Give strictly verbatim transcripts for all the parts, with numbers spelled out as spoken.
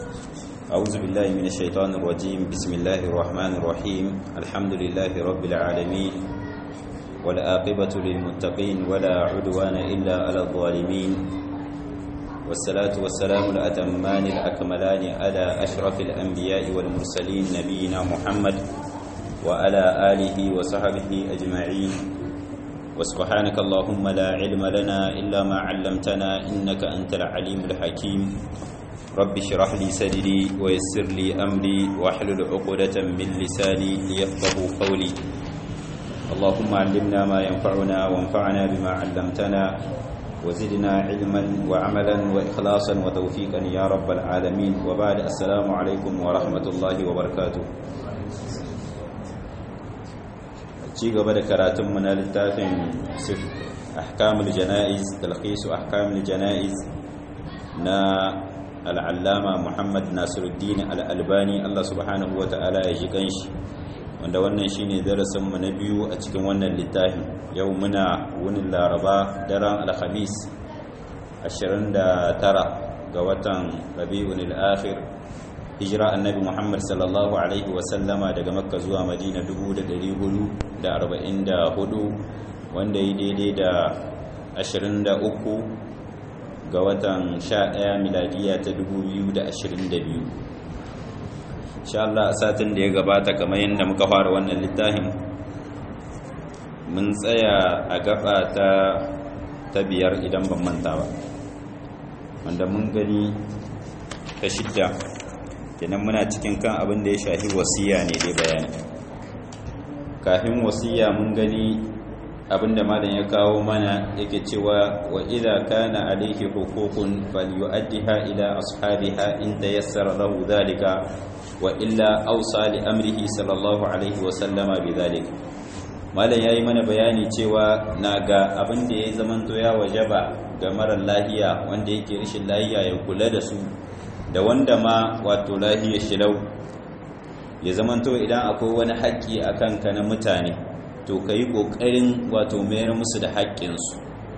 أعوذ بالله من الشيطان الرجيم. بسم الله الرحمن الرحيم. الحمد لله رب العالمين، والعاقبة للمتقين ولا عدوان إلا على الظالمين، والصلاة والسلام الأتمان الأكملان على أشرف الأنبياء والمرسلين نبينا محمد وعلى آله وصحبه أجمعين. وسبحانك اللهم لا علم لنا إلا ما علمتنا إنك أنت العليم الحكيم. رب اشرح لي صدري ويسر لي أمري واحلل عقدة من لساني ليفقهوا قولي. اللهم علمنا ما ينفعنا وانفعنا بما علمتنا وزدنا علما وعملا وإخلاصا وتوفيقا يا رب العالمين. وبعد، السلام عليكم ورحمة الله وبركاته. ci gaba da karatun na littafin ahkamul janaiz, talqisu ahkamul janaiz na al'allama Muhammad Nasiruddin al-Albani, Allah subhanahu wa ta'ala ya ji kanshi, wanda wannan shine darasin mu na biyu a cikin wannan littafin. Yau muna wunin Laraba, daren Alhamis ashirin da tara ga watan Rabiul Akhir, hijira annabi Muhammad sallallahu alaihi wasallama daga Makka zuwa Madina dubu da ɗari hudu da arba'in da hudu, wanda yi daidai da ashirin da uku ga watan sha ɗaya miladiya ta dubu biyu da ashirin da biyu. Insha Allah, a satin da ya gabata kamar yadda muka fara wannan littafin, mun tsaya a gaba ta ta biyar idan ban manta ba, wanda mun gani ta shidda kenan muna cikin kan abin da ya shafi wasiya ne dai bayani. Kafin wasiya mun gani abin da malam ya kawo mana, yake cewa wa idza kana alayhi huququn falyu'addiha ila ashabiha in tayassara lahu dhalika wa illa awsa li amrihi sallallahu alaihi wa sallama bidhalik. Malam yayi mana bayani cewa naga abin da ya zamanto ya wajaba ga marar lahiya wanda yake rishin lahiya ya kula da su, da wanda ma wato lahiya shilau, ya zamanto idan akwai wani haƙƙi a kanka na mutane, to ka yi ƙoƙarin wato mayar musu da haƙƙinsu.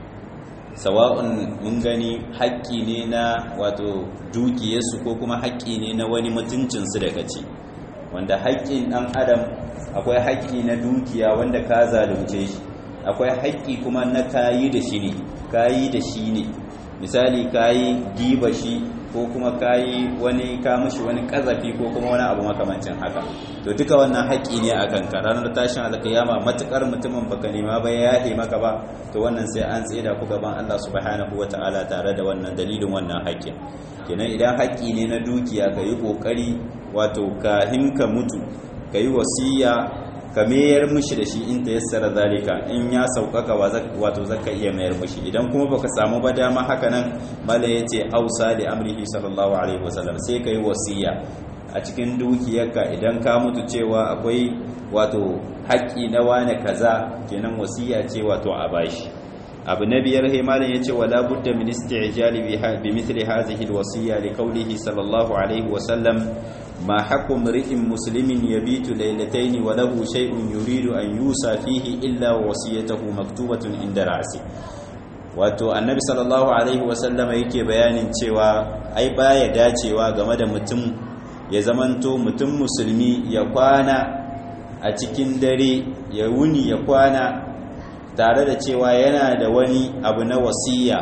Sawa'un mun gani haƙƙi ne na wato dukiyarsu ko kuma haƙƙi ne na wani mutuncinsu da kace, wanda haƙƙin ɗan adam akwai haƙƙi na dukiya wanda ka zalunce shi, akwai haƙƙi kuma na kayi da shi ne kayi da shi ne misali kayi giba shi ko kuma kayi wani ka mishi wani kazafi ko kuma wani abu makamancin haka, to duka wannan haƙƙi ne a kanka. Ranar tashin alkiyama matukar mutumin baka nema ba ya yahe maka ba, to wannan sai an tsida ku gaban Allah subhanahu wataala tare da wannan dalilin wannan haƙƙin. Kenan idan haƙƙi ne na dukiya, ka yi ƙoƙari wato kahin ka mutu ka yi wasiya ka mayar mishi da shi in ta yassara zalika, in ya sauƙaƙa wato zaka iya mayar mishi. Idan kuma baka samu ba dama haka nan, mala yace ausa li amrihi sallallahu alaihi wasallam, sai kai wasiya a cikin dukiyarka idan ka mutu cewa akwai wato haƙƙi na wane kaza, kenan wasiya ce wato a bashi. Abu na biyar, he malam yace wala budda min isti'jali bi mithli hadhihi alwasiya li qawlihi sallallahu alaihi wasallam ما حق امرئ مسلم يبيت ليلتين وله شيء يريد أن يوصى فيه إلا وصيته مكتوبة عند رأسه. wato annabi sallallahu alaihi wasallam yake bayanin cewa ai baya dacewa game da mutum ya zamanto mutum musulmi ya kwana a cikin dare, ya wuni ya kwana tare da cewa yana da wani abu na wasiya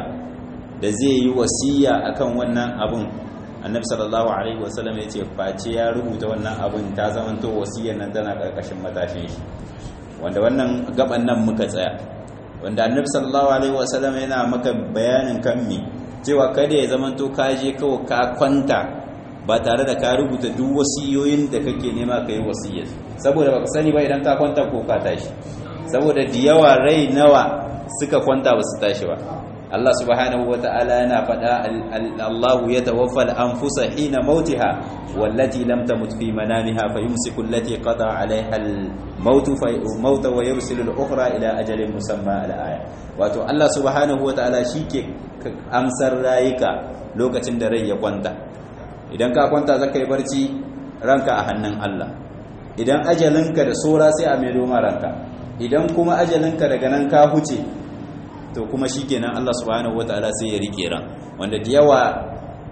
da zai yi wasiya akan wannan abun. Annabi sallallahu alaihi wasallam ya ce face ya rubuta wannan abin ta zamanto wasiyar nan tana karkashin matashin shi, wanda wannan gaban nan muka tsaya, wanda Annabi sallallahu alaihi wasallam yana maka bayanin kan mi cewa kada ya zamanto ka je kawai ka kwanta ba tare da ka rubuta duk wasiyoyin da kake nema ka yi wasiyar, saboda baka sani ba idan ka kwanta ko ka tashi, saboda da yawa rai nawa suka kwanta ba su tashi ba. Allah subhanahu wa ta'ala yana faɗa, Allahu ya tawaffal anfusa hina mautiha wallati lam tamut fi manamiha fayumsiku allati qada 'alayha al-maut fa mauta wa yursilu al-ukhra ila ajalin musamma al-aya. Wato Allah subhanahu wa ta'ala shike amsar rayuka lokacin da rai ya kwanta. Idan ka kwanta zaka yi barci, ranka a hannun Allah. Idan ajalinka da sora sai a maido ma ranka. Idan kuma ajalinka daga nan ka huce, to kuma shikenan Allah subhanahu wataala sai ya rike ran, wanda da yawa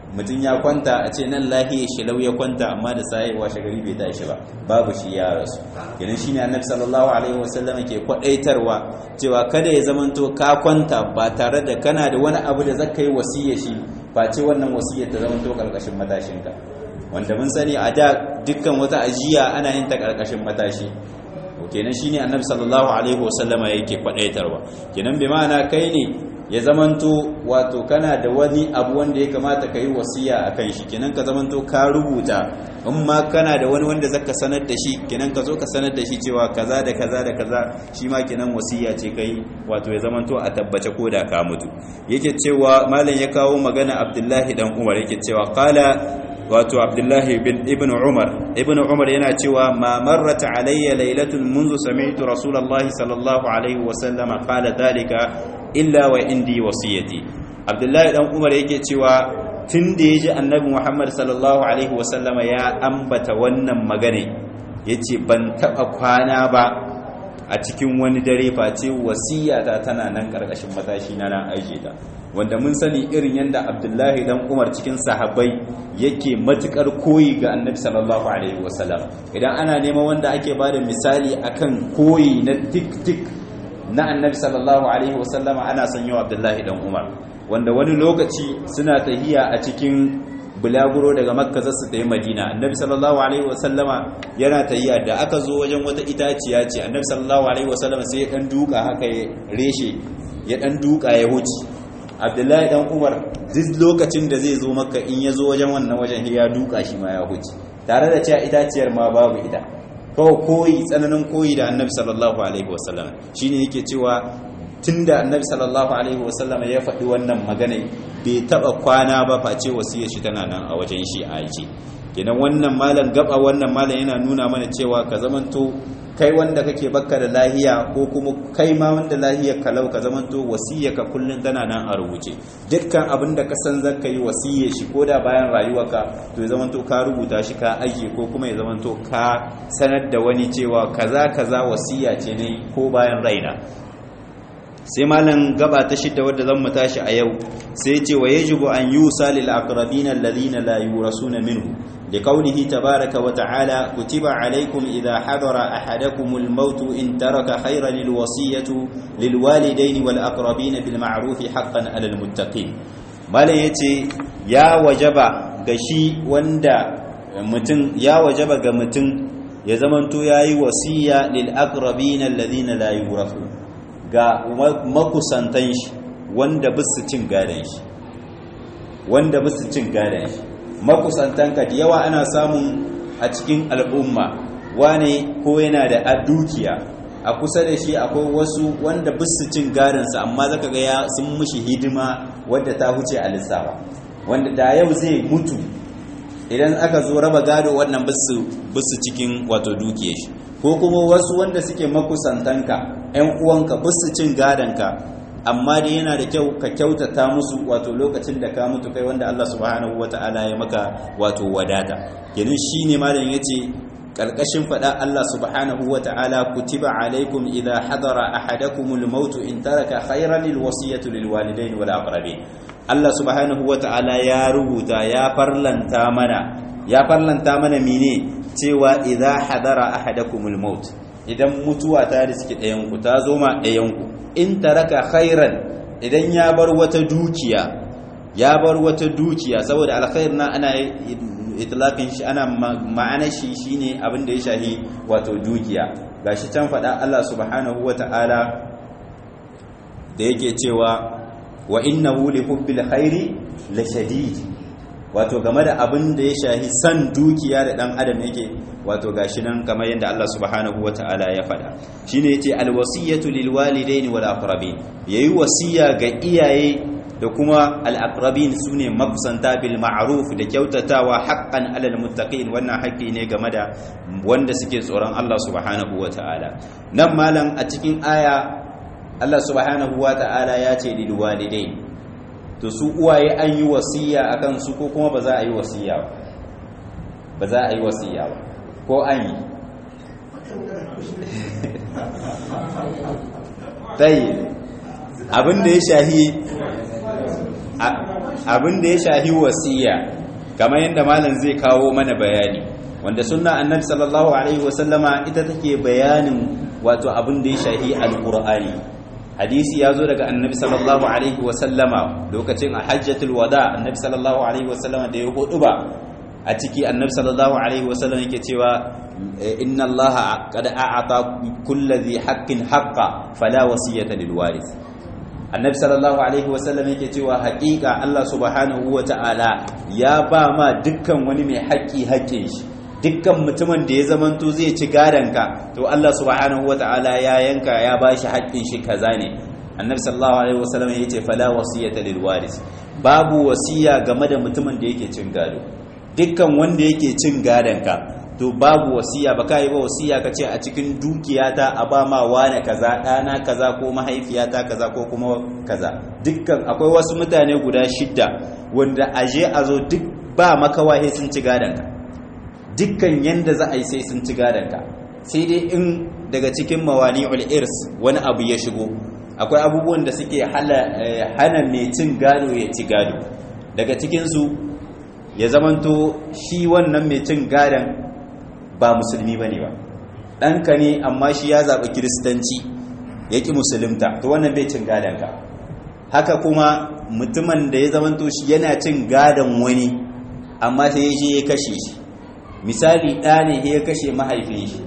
mutum ya kwanta a ce nan lahiya shi lau ya kwanta amma da sai washe gari bai tashi ba babu shi ya rasu kenan shine annabi sallallahu alaihi wasallam ke kwadaitarwa cewa kada ya zamanto ka kwanta ba tare da kana da wani abu da zaka yi wasiyya shi face wannan wasiyya ta zamanto karkashin matashinka wanda mun sani a da dukkan wata ajiya ana yin ta karkashin matashi kenan shine annabi sallallahu alaihi wasallama yake kwadaitarwa kenan bi ma'ana kai ne ya zamanto wato kana da wani abu wanda ya kamata ka yi wasiya a kan shi kenan ka zamanto ka rubuta in ma kana da wani wanda zaka sanar da shi kenan ka zo ka sanar da shi cewa kaza da kaza da kaza shi ma kenan wasiya ce kai wato ya zamanto a tabbace ko da ka mutu yake cewa malam ya kawo magana Abdullahi dan Umar yake cewa qala wato Abdullahi bin ibn Umar ibn Umar yana cewa ma marrat alayya laylatun منذ سمعت رسول الله صلى الله عليه وسلم قال ذلك illa wa indi wasiyati Abdullahi dan Umar yake cewa tunda yaji Annabi Muhammad sallallahu alaihi wasallama ya ambata wannan magana yace ban taba kwana ba a cikin wani dare face wasiyata tana nan karkashin matashi na nan aje ta wanda mun sani irin yanda Abdullahi dan Umar cikin sahabbai yake matukar koyi ga Annabi sallallahu alaihi wasallam idan ana neman wanda ake bada misali akan koyi na tik tik na annabi sallallahu alaihi wasallama ana sanyo Abdullahi dan Umar wanda wani lokaci suna tahiya a cikin bulaguro daga Makka zasu tafi Madina annabi sallallahu alaihi wasallama yana tahiya da aka zo wajen wata itaciya ce annabi sallallahu alaihi wasallama sai ya dan duka haka ya reshe ya dan duka ya huce Abdullahi dan Umar duk lokacin da zai zo Makka in ya zo wajen wannan wajen ya duka shi ma ya huce tare da cewa itaciyar ma babu ita kawai koyi tsananin koyi da annabi sallallahu alaihi wasallam shine yake cewa tunda annabi sallallahu alaihi wasallam ya faɗi wannan magana bai taba kwana ba face wasiyar shi tana nan a wajen shi a aiki kenan wannan malam gaba wannan malam yana nuna mana cewa ka zamanto kai wanda kake bakka da lahiya ko kuma kai ma wanda lahiyar kalau ka zamanto wasiyarka kullun tana nan a rubuce dukkan abin da ka san zaka yi wasiyar shi koda bayan rayuwarka to ya zamanto ka rubuta shi ka aje ko kuma ya zamanto ka sanar da wani cewa kaza kaza wasiya ce ne ko bayan raina sai malam gaba ta shidda wadda zan mu tashi a yau sai ya ce wa yajibu an yusa lil aqrabin alladhina la yurasuna minhu لقوله تبارك وتعالى كتب عليكم إذا حضر أحدكم الموت إن ترك خيرا الوصية للوالدين والأقربين بالمعروف حقا على المتقين مالا يتي يا وجبا غشي وندا متن يا وجبا غمتن ya zamanto yayi wasiya lil aqrabin alladhina la yurathu ga makusantan shi wanda bisu cin gadan shi wanda bisu cin gadan shi makusantanka da yawa ana samun a cikin al'umma wane ko yana da dukiya a kusa da shi akwai wasu wanda bisu cin gadansa amma zaka ga ya sun mishi hidima wadda ta huce a lissafa wanda da yau zai mutu idan aka zo raba gado wannan bisu bisu cikin wato dukiyar shi ko kuma wasu wanda suke makusantanka ƴan uwanka bisu cin gadanka amma dai yana da kyau ka kyautata musu wato lokacin da ka mutu kai wanda Allah subhanahu wataala ya maka wato wadata kenan shine malam yace karkashin fada Allah subhanahu wataala kutiba alaikum idha hadara ahadakumul maut in taraka khayran lil wasiyati lil walidayn wal aqrabin Allah subhanahu wataala ya rubuta ya farlanta mana ya farlanta mana mene cewa idha hadara ahadakumul maut idan mutuwa ta riski ɗayan ku ta zo ma ɗayan ku in taraka khairan idan ya bar wata dukiya ya bar wata dukiya saboda alkhair na ana itlaqin shi ana ma'anar shi shine abin da ya shahi wato dukiya gashi can fada Allah subhanahu wataala da yake cewa wa innahu li hubbil khairi la shadid wato game da abin da ya shahi san dukiya da dan adam yake wato gashi nan kamar yadda Allah subhanahu wataala ya faɗa shine yace alwasiyatu lilwalidaini wal aqrabin yayi wasiya ga iyaye da kuma al aqrabin sune makusanta bil ma'ruf da kyautatawa haqqan alal muttaqin wannan haƙƙi ne game da wanda suke tsoron Allah subhanahu wataala nan malam a cikin aya Allah subhanahu wataala ya ce lilwalidain to su uwaye an yi wasiya akan su ko kuma ba za a yi wasiya ba ba za a yi wasiya ba ko an yi tayi abinda ya shahi abin da ya shahi wasiya kamar yadda malam zai kawo mana bayani wanda sunna annabi sallallahu alaihi wasallama ita take bayanin wato abin da ya shahi alqur'ani hadisi ya zo daga annabi sallallahu alaihi wasallama lokacin a hajjatul wada annabi sallallahu alaihi wasallama da ya hudu ba a ciki annabi sallallahu alaihi wasallam yake cewa inna allaha qad a'ata kulli dhi haqqin haqqa fala wasiyata lil warith annabi sallallahu alaihi wasallam yake cewa haƙiƙa Allah subhanahu wata'ala ya ba ma dukkan wani mai haƙƙi haƙƙin shi dukkan mutumin da ya zamanto zai ci gadanka to Allah subhanahu wata'ala ya yanka ya bashi haƙƙin shi kaza ne annabi sallallahu alaihi wasallam yace fala wasiyata lil waris babu wasiya game da mutumin da yake cin gado dukkan wanda yake cin gadanka to babu wasiya baka yi ba wasiya kace a cikin dukiyata a ba ma wane kaza dana kaza ko mahaifiyata kaza ko kuma kaza dukkan akwai wasu mutane guda shidda wanda aje a zo duk ba makawa sai sun ci gadanka dukkan yanda za a yi sai sun ci gadanka sai dai in daga cikin mawani'ul irs wani abu ya shigo akwai abubuwan da suke hana mai cin gado ya ci gado daga cikinsu ya zamanto shi wannan mai cin gadon ba musulmi ba ne ba ɗanka ne amma shi ya zaɓi kiristanci ya ƙi musulunta to wannan bai cin gadonka haka kuma mutumin da ya zamanto shi yana cin gadon wani amma sai ya je ya kashe shi misali ɗa ne ya kashe mahaifin shi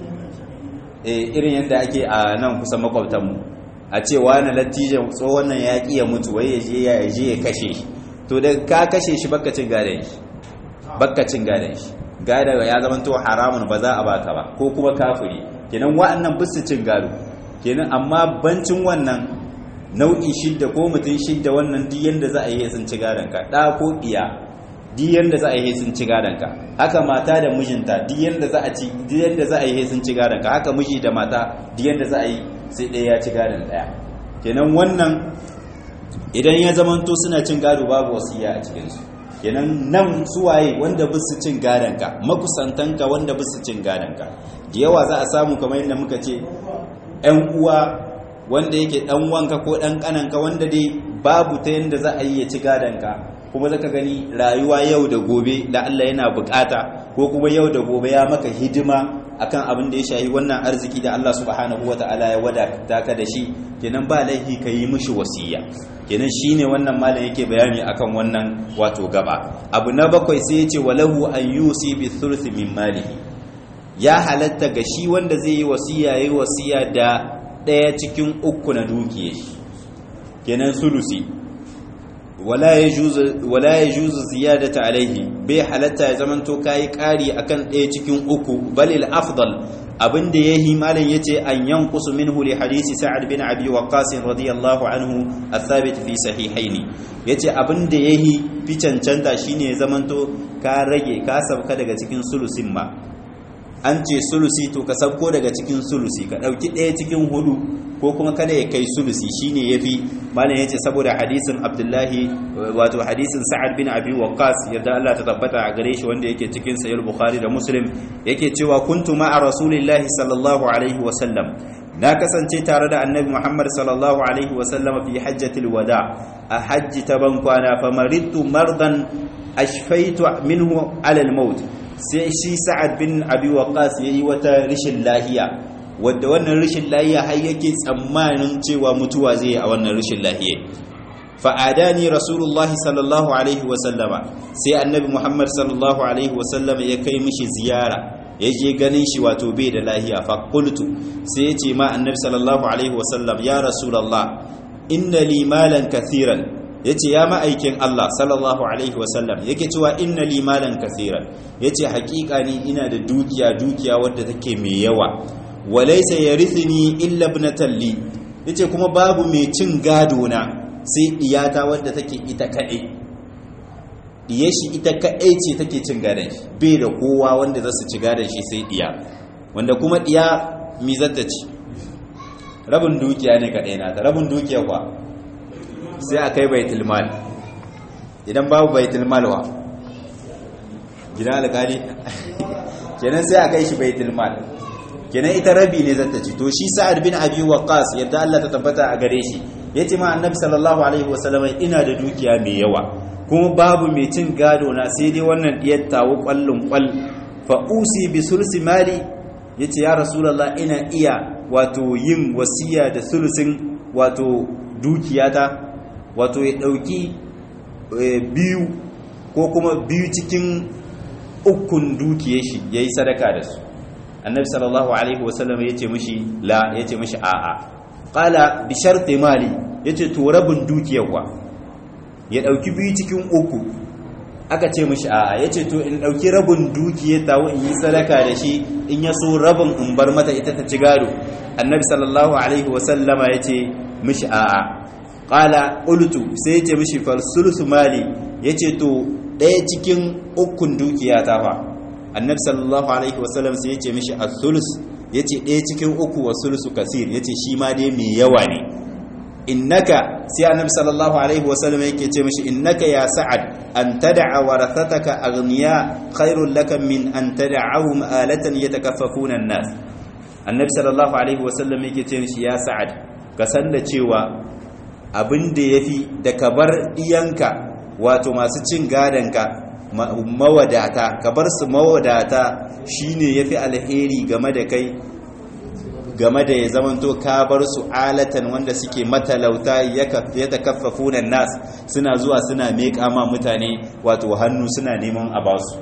irin yadda ake a nan kusa makwabtanmu a ce wani lattijan tsohon nan ya ƙi ya mutu wai ya je ya je ya kashe shi to da ka kashe shi baka cin gadon shi baka cin gadon shi gada ya zama to haramun ba za a baka ba ko kuma kafiri kenan wa'annan bisu cin gado kenan amma bancin wannan nau'i shidda ko mutum shidda wannan duk yanda za a yi sun ci gadon ka da ko iya duk yanda za a yi sun ci gadon ka haka mata da mijinta duk yanda za a ci duk yanda za a yi sun ci gadon ka haka miji da mata duk yanda za a yi sai ɗaya ya ci gadon ɗaya kenan wannan idan ya zamanto suna cin gado babu wasiya a cikinsu kenan nan suwaye wanda bisu cin gadonka makusantanka wanda bisu cin gadonka da yawa za a samu kamar yadda muka ce ‘yan uwa wanda yake ɗan wanka ko ɗan ƙananka wanda dai babu ta yadda za a yi ya ci gadonka kuma zaka gani rayuwa yau da gobe da Allah yana bukata ko kuma yau da gobe ya maka hidima akan abin da ya shayi wannan arziki da Allah subhanahu wata'ala ya wadata ka da shi kenan ba laifi ka yi mishi wasiya kenan shine wannan malam yake bayani akan wannan wato gaba abu na bakwai sai ya ce walahu an yusi bi thuluth min malihi ya halatta ga shi wanda zai yi wasiya yayi wasiya da daya cikin uku na dukiyar shi kenan sulusi wala yajuzu wala yajuzu ziyadata alaihi bai halatta ya zamanto kai kari akan daya cikin uku balil afdal abinda yahi malam yace an yanqusu minhu li hadisi sa'ad bin abi waqqas radiyallahu anhu athabit fi sahihaini yace abinda yahi fi cancanta shine ya zamanto ka rage ka sabka daga cikin sulusin ma an ce sulusi to ka sabko daga cikin sulusi ka dauki daya cikin hudu ko kuma kada ya kai sulusi shine yafi malam yace saboda hadisin Abdullahi wato hadisin Sa'ad bin Abi Waqqas yarda Allah ta tabbata a gare shi wanda yake cikin sahih Bukhari da Muslim yake cewa kuntu ma'a rasulillahi sallallahu alaihi wa sallam na kasance tare da annabi Muhammad sallallahu alaihi wa sallam fi hajjatil wada a hajji ta bankwana fa maridtu mardan ashfaitu minhu ala al-maut sai shi Sa'ad bin Abi Waqqas yayi wata rishin lahiya wadda wannan rishin lahiya har yake tsammanin cewa mutuwa zai yi a wannan rishin lahiya fa'adani rasulullahi sallallahu alaihi wasallama sai annabi muhammad sallallahu alaihi wasallama ya kai mishi ziyara ya je ganin shi wato bai da lahiya faƙultu sai ya ce ma annabi sallallahu alaihi wasallam ya rasulallah inna li malan kathiran ya ce ya ma'aikin Allah sallallahu alaihi wasallam yake cewa inna li malan kathiran ya ce haƙiƙa ni ina da dukiya dukiya wadda take mai yawa walaisa yarithni illa ibnatan li yace kuma babu mai cin gado na sai diyata wadda take ita kadai diye shi ita kadai ce take cin gadon shi bai da kowa wanda za su ci gadon shi sai diya wanda kuma diya mi zata ci rabin dukiya ne kadai na ta rabin dukiya kwa sai akai baitul mal idan babu baitul mal wa gidan alƙali kenan sai akai shi baitul mal kenan ita rabi ne zata ci to shi Sa'ad bin Abi Waqqas yadda Allah ta tabbata a gare shi yace ma Annabi sallallahu alaihi wasallam ina da dukiya mai yawa kuma babu mai cin gado na sai dai wannan diyar tawo kwallon kwal fa usi bi sulsi mali yace ya rasulullah ina iya wato yin wasiya da sulusin wato dukiyata wato ya dauki biyu ko kuma biyu cikin ukun dukiyar shi yayi sadaka da su. Annabi sallallahu alaihi wasallam yace mishi la yace mishi a'a qala bi sharti mali yace to rabin dukiyar wa ya dauki biyu cikin uku aka ce mishi a'a yace to in dauki rabin dukiyar tawo in yi sadaka da shi in ya so rabin in bar mata ita ta ci gado. Annabi sallallahu alaihi wasallama yace mishi a'a qala qultu sai yace mishi fal sulusu mali yace to daya cikin ukun dukiya ta fa. Annabi sallallahu alaihi wasallam sai yace mishi as-sulus yace daya cikin uku wa sulusu kasir yace shi ma dai mai yawa ne. Innaka sai Annabi sallallahu alaihi wasallam yake ce mishi innaka ya sa'ad an tad'a warathataka aghniya khairul laka min an tad'ahum alatan yatakaffafuna an-nas. Annabi sallallahu alaihi wasallam yake ce mishi ya sa'ad ka san da cewa abin da yafi da ka bar iyanka wato masu cin gadanka mawadata ka bar su mawadata shine yafi alheri game da kai game da ya zamanto ka bar su alatan wanda suke matalauta ya takaffafuna nas suna zuwa suna meka ma mutane wato hannu suna neman a basu.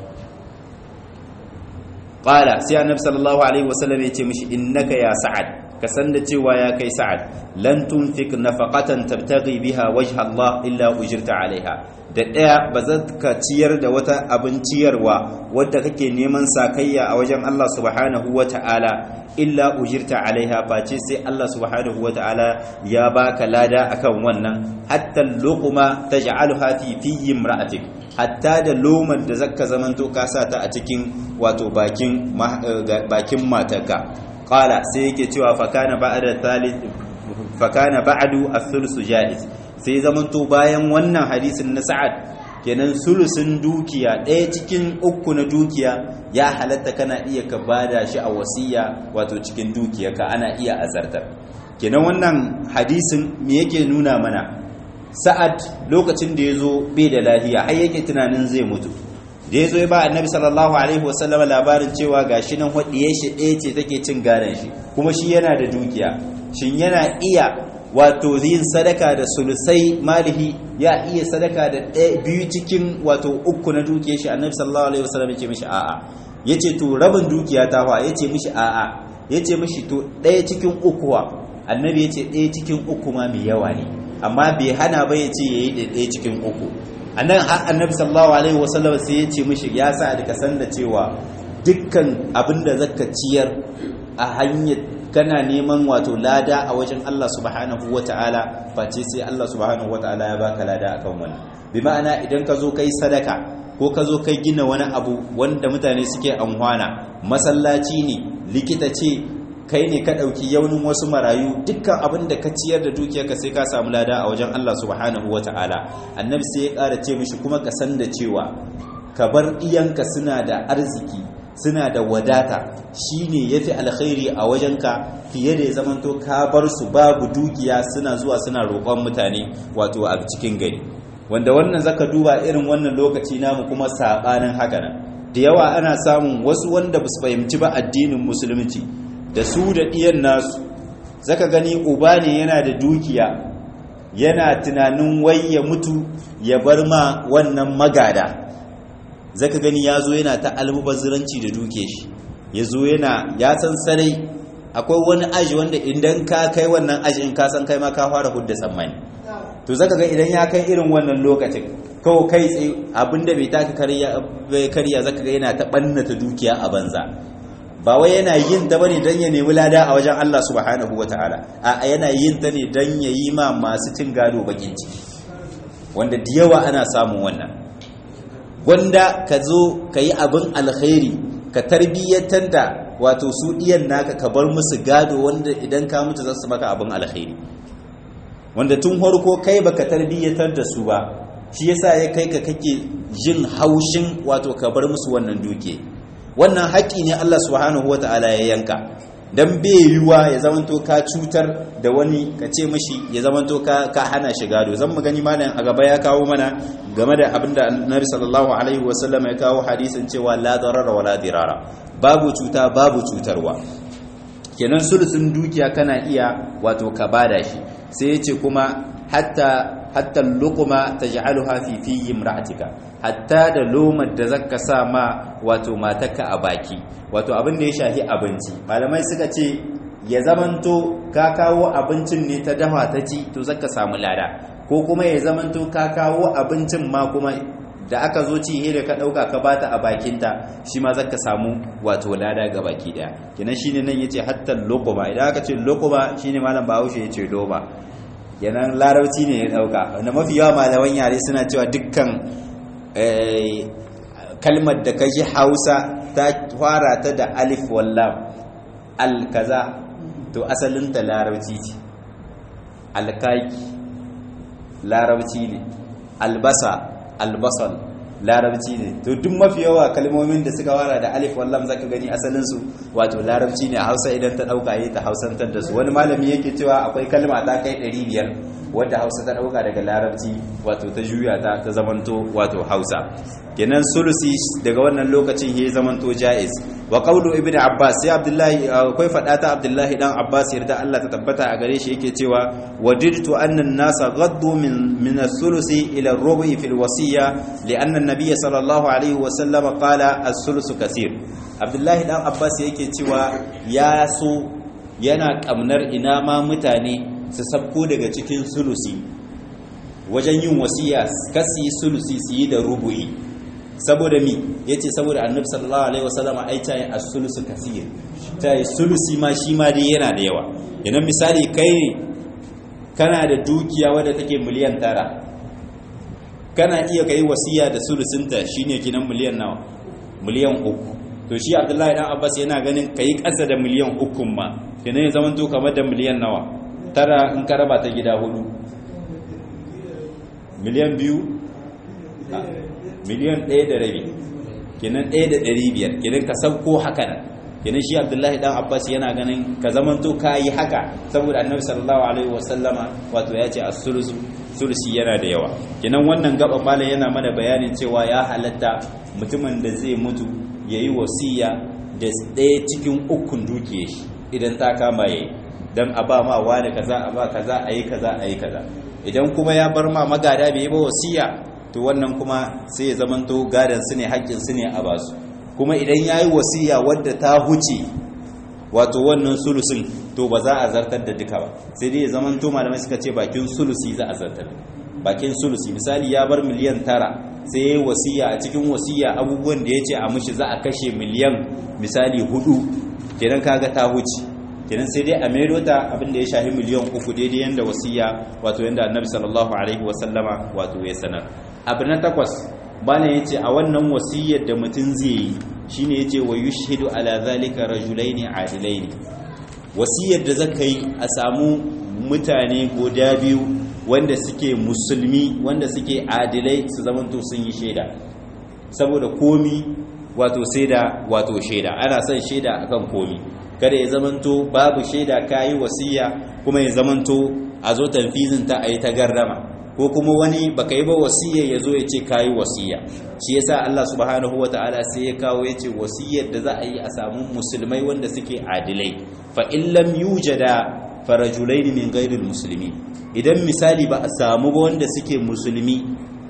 Qala sai Annabi sallallahu alaihi wasallam ya ce mishi innaka ya sa'ad ka san da cewa ya kai sa'ad lan tunfik nafaqatan tabtaghi biha wajha Allah illa ujirta alaiha da daya ba za ka ciyar da wata abin ciyarwa wadda kake neman sakayya a wajen Allah subhanahu wata'ala illa ujirta alaiha face sai Allah subhanahu wata'ala ya baka lada akan wannan hatta luqma taj'alha fi fi imra'atik hatta da lomar da zaka zamanto ka sa ta a cikin wato bakin bakin matarka. Qala sai yake cewa fakana ba'da thalith fakana ba'du as-sulus jaiz sai zamanto bayan wannan hadisin na Sa'ad kenan sulusun dukiya ɗaya cikin uku na dukiya ya halatta kana iya ka bada shi a wasiya wato cikin dukiyarka ana iya azartar. Kenan wannan hadisin me yake nuna mana? Sa'ad lokacin da yazo bai da lafiya har yake tunanin zai mutu da yazo ya ba Annabi sallallahu alaihi wasallam labarin cewa gashi nan hadiye shi ɗaya ce take cin garan shi kuma shi yana da dukiya shin yana iya wato yin sadaka da sulusai malihi ya iya sadaka da biyu cikin wato uku na dukiyar shi? Annabi sallallahu alaihi wasallam yace mishi a'a yace to rabin dukiya ta fa yace mishi a'a yace mishi to ɗaya cikin uku wa? Annabi yace ɗaya cikin uku ma mai yawa ne amma bai hana ba yace yayi da ɗaya cikin uku. Annan har Annabi sallallahu alaihi wasallam sai yace mishi ya sa da kasan da cewa dukkan abinda zaka ciyar a hanyar kana neman wato lada a wajen Allah subhanahu wata'ala face sai Allah subhanahu wata'ala ya baka lada akan wannan. Bi ma'ana idan ka zo kai sadaka ko ka zo kai gina wani abu wanda mutane suke amfana, masallaci ne, likita ce, kai ne ka dauki yaunin wasu marayu, dukkan abin da ka ciyar da dukiyarka sai ka samu lada a wajen Allah subhanahu wata'ala. Annabi sai ya ƙara ce mishi kuma ka san da cewa ka bar iyanka suna da arziki suna da wadata shine yafi alkhairi a wajenka fiye da ya zamanto ka bar su babu dukiya suna zuwa suna roƙon mutane wato a cikin gari, wanda wannan zaka duba irin wannan lokaci namu kuma sabanin haka nan da yawa ana samun wasu wanda basu fahimci ba addinin musulunci da su da diyan nasu. Zaka gani uba ne yana da dukiya yana tunanin wai ya mutu ya bar ma wannan magada, zaka gani ya zo yana ta almubazziranci da duke shi, ya zo yana ya san sarai akwai wani aji wanda idan ka kai wannan aji in ka san kai ma ka fara hudda tsammani. To zaka ga idan ya kai irin wannan lokacin kawai kai tsaye abinda bai taka karya bai karya zaka ga yana ta bannata dukiya a banza, ba wai yana yin ta bane dan ya nemi lada a wajen Allah subhanahu wataala, a yana yin ta ne dan ya yi ma masu cin gado bakin ciki, wanda da yawa ana samun wannan. Wanda ka zo ka yi abin alkhairi ka tarbiyyatar da wato su diyan naka ka bar musu gado wanda idan ka mutu za su maka abin alkhairi, wanda tun farko kai baka tarbiyyatar da su ba shi yasa ya kai ka kake jin haushin wato ka bar musu wannan duke. Wannan haƙi ne Allah subhanahu wataala ya yanka, dan bai yiwuwa ya zamanto ka cutar da wani ka ce mishi ya zamanto ka ka hana shi gado. Zan mu gani malam a gaba ya kawo mana game da abinda Annabi sallallahu alaihi wasallam ya kawo hadisin cewa la darara wala dirara, babu cuta babu cutarwa. Kenan sulusun dukiya kana iya wato ka bada shi. Sai yace kuma hatta hatta luqma taj'aluha fi fi imra'atika, hatta da lomar da zaka sa ma wato matarka a baki, wato abin da ya shafi abinci. Malamai suka ce ya zamanto ka kawo abincin ne ta dafa ta ci to zaka samu lada, ko kuma ya zamanto ka kawo abincin ma kuma da aka zo ci da ka dauka ka bata a bakinta, shi ma zaka samu wato lada ga baki daya. Kenan shine nan yace hatta luqma, idan aka ce luqma shine malam Bahaushe yace loma, kenan larabci ne ya dauka. Wanda mafi yawa malaman yare suna cewa dukkan kalmar da kaji Hausa ta fara ta da alif wallam, al kaza, to asalin ta larabci ce. Alkaki larabci ne, albasa albasal larabci ne. To duk mafi yawa kalmomin da suka fara da alif wallam zaka gani asalin su wato larabci ne. A Hausa idan ta dauka yi ta hausantar da su. Wani malami yake cewa akwai kalma ta kai ɗari biyar wadda Hausa ta dauka daga larabci wato ta juya ta ta zamanto wato Hausa. Kenan sulusi daga wannan lokacin ya zamanto jaiz. Wa qawlu ibnu Abbas, sai Abdullahi akwai fada ta Abdullahi dan Abbas yarda Allah ta tabbata a gare shi yake cewa wajidtu anna an-nasa ghaddu min min as-sulusi ila ar-rubu'i fil wasiyya li'anna an-nabiy sallallahu alaihi wa sallam qala as-sulusu kaseer. Abdullahi dan Abbas yake cewa ya so yana kamnar ina ma mutane su sabko daga cikin sulusi wajen yin wasiya, kasi sulusi su yi da rubu'i. Saboda mi yace saboda annabi sallallahu alaihi wasallam ai ta yi as-sulusu kaseer, ta yi sulusi ma shi ma dai yana da yawa. Idan misali kai kana da dukiya wadda take miliyan tara, kana iya kai wasiya da sulusinta shine kinan miliyan nawa, miliyan uku. To shi Abdullahi dan Abbas yana ganin kai kasa da miliyan uku ma, kenan ya zamanto kamar da miliyan nawa, tara in ka raba ta gida hudu, miliyan biyu, miliyan ɗaya da rabi, kenan ɗaya da ɗari biyar, kenan ka sauko haka nan. Kenan shi Abdullahi dan Abbas yana ganin ka zamanto ka yi haka saboda annabi sallallahu alaihi wasallama wato ya ce as-sulusu, sulusi yana da yawa. Kenan wannan gaba malam yana mana bayanin cewa ya halatta mutumin da zai mutu yayi wasiya da ɗaya cikin ukun dukiyar shi idan ta kama yayi, dan a ba ma wani kaza, a ba kaza, ayi kaza ayi kaza. Idan kuma ya bar ma magada bai yi ba wasiya, to wannan kuma sai ya zamanto gadan su ne, haƙƙin su ne a basu. Kuma idan yayi wasiya wadda ta huce wato wannan sulusin, to ba za a zartar da duka ba, sai dai ya zamanto malamai suka ce bakin sulusi za a zartar, bakin sulusi. Misali ya bar miliyan tara, sai yayi wasiya, a cikin wasiya abubuwan da yace a mishi za a kashe miliyan misali hudu, kenan kaga ta huce, kenan sai dai a maido ta abinda ya shahi miliyan uku, daidai yanda wasiya wato yanda annabi sallallahu alaihi wasallama wato ya sanar. Abu na takwas bana yace a wannan wasiyar da mutum zai yi shine yace wa yushhidu ala zalika rajulaini adilaini. Wasiyar da zaka yi a samu mutane guda biyu wanda suke musulmi, wanda suke adilai, su zamanto sun yi shaida, saboda komi wato sai da wato shaida, ana son shaida akan komi. Kada ya zamanto babu shaida kayi wasiya kuma ya zamanto a zo tanfizin ta ayi ta garrama, ko kuma wani baka yi ba wasiya ya zo ya ce kayi wasiya. Shi yasa Allah subhanahu wataala sai ya kawo ya ce wasiyar da za a yi a samu musulmai wanda suke adilai. Fa in lam yujada farajulain min ghairil muslimin, idan misali ba a samu ba wanda suke musulmi,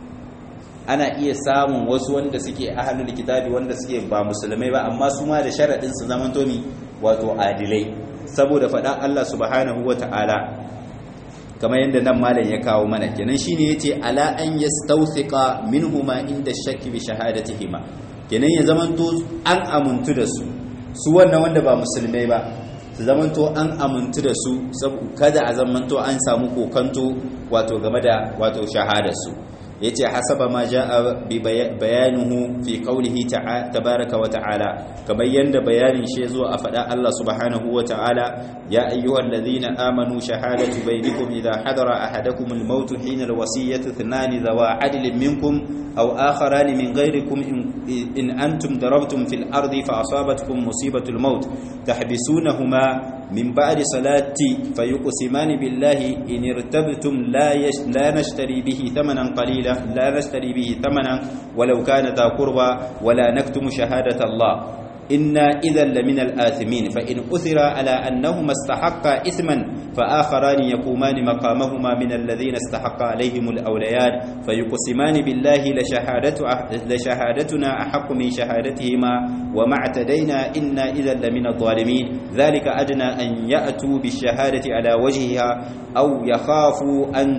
ana iya samun wasu wanda suke ahlul kitabi wanda suke ba musulmai ba, amma su ma da sharadin su zaman to mi wato adilai, saboda faɗan Allah subhanahu wataala kamar yadda nan malam ya kawo mana. Kenan shine yace ala an yastawthiqa minhuma inda shakki bi shahadatihima, kenan ya zamanto an amuntu da su su wannan wanda ba musulmai ba, su zamanto an amuntu da su, kada a zamanto an samu kokanto wato game da wato shahadar su. yace hasaba ma jaa bi bayanuhu fi qawlihi tabaaraka wa ta'ala kamar yanda bayanin shi zo a fada Allah subhanahu wa ta'ala ya ayyuhalladhina amanu shahadatu bainakum idha hadara ahadakum al-maut hina al-wasiyyati ithnani dhawa 'adlin minkum aw akharan min ghayrikum in antum darabtum fil ardi fa asabatkum musibatul maut tahbisunahuma من بعد صلاة فيقسمان بالله إن ارتبتم لا يش لا نشتري به ثمنا قليلا لا نشتري به ثمنا ولو كان ذا قربى ولا نكتم شهادة الله إنا إذا لمن الآثمين فإن أثر على أنهما استحقا إثما فآخران يقومان مقامهما من الذين استحق عليهم الأوليان فيقسمان بالله لشهادت لشهادتنا أحق من شهادتهما وما اعتدينا إنا إذا لمن الظالمين ذلك أدنى أن يأتوا بالشهادة على وجهها أو يخافوا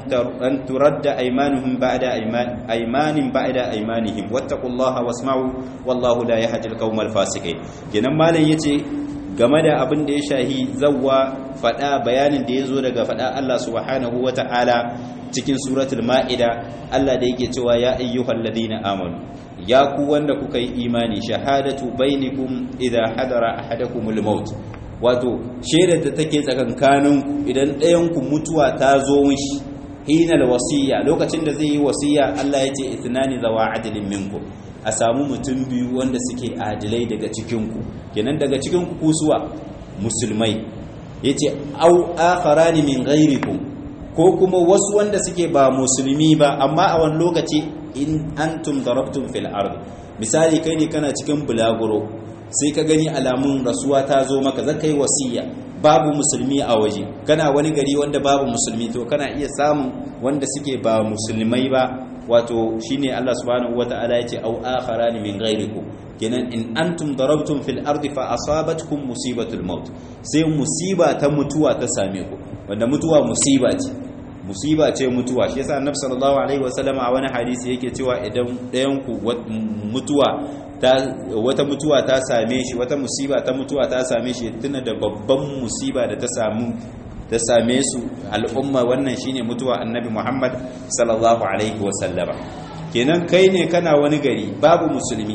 أن ترد أيمانهم بعد أيمان, أيمان بعد أيمانهم واتقوا الله واسمعوا والله لا يهدي القوم الفاسقين kenan malam yace game da abin da ya shahi zawwa fada bayanin da yazo daga fada Allah subhanahu wataala cikin suratul maida Allah da yake cewa ya ayyuhal ladina amanu ya ku wanda kuka yi imani shahadatu bainakum idha hadara ahadakumul maut wato shaidar da take tsakankanin idan ɗayan ku mutuwa ta zo mishi hinal wasiya lokacin da zai yi wasiya Allah yace ithnani zawa adlin minkum a samu mutum biyu wanda suke adilai daga cikinku kenan daga cikinku kusuwa musulmai yace au akharani min ghairikum ko kuma wasu wanda suke ba musulmi ba amma a wani lokaci in antum darabtum fil ard misali kai ne kana cikin bulaguro sai ka gani alamun rasuwa ta zo maka zaka yi wasiya babu musulmi a waje kana wani gari wanda babu musulmi to kana iya samun wanda suke ba musulmai ba wato shine Allah subhanahu wataala yace au akharani min ghairikum kenan in antum darabtum fil ardi fa asabatkum musibatul maut sai musiba ta mutuwa ta same ku wanda mutuwa musiba ce musiba ce mutuwa shi yasa annabi sallallahu alaihi wasallam a wani hadisi yake cewa idan ɗayan ku mutuwa ta wata mutuwa ta same shi wata musiba ta mutuwa ta same shi tuna da babban musiba da ta samu ta same su al'umma wannan shine mutuwa annabi Muhammad sallallahu alaihi wasallama kenan kai ne kana wani gari babu musulmi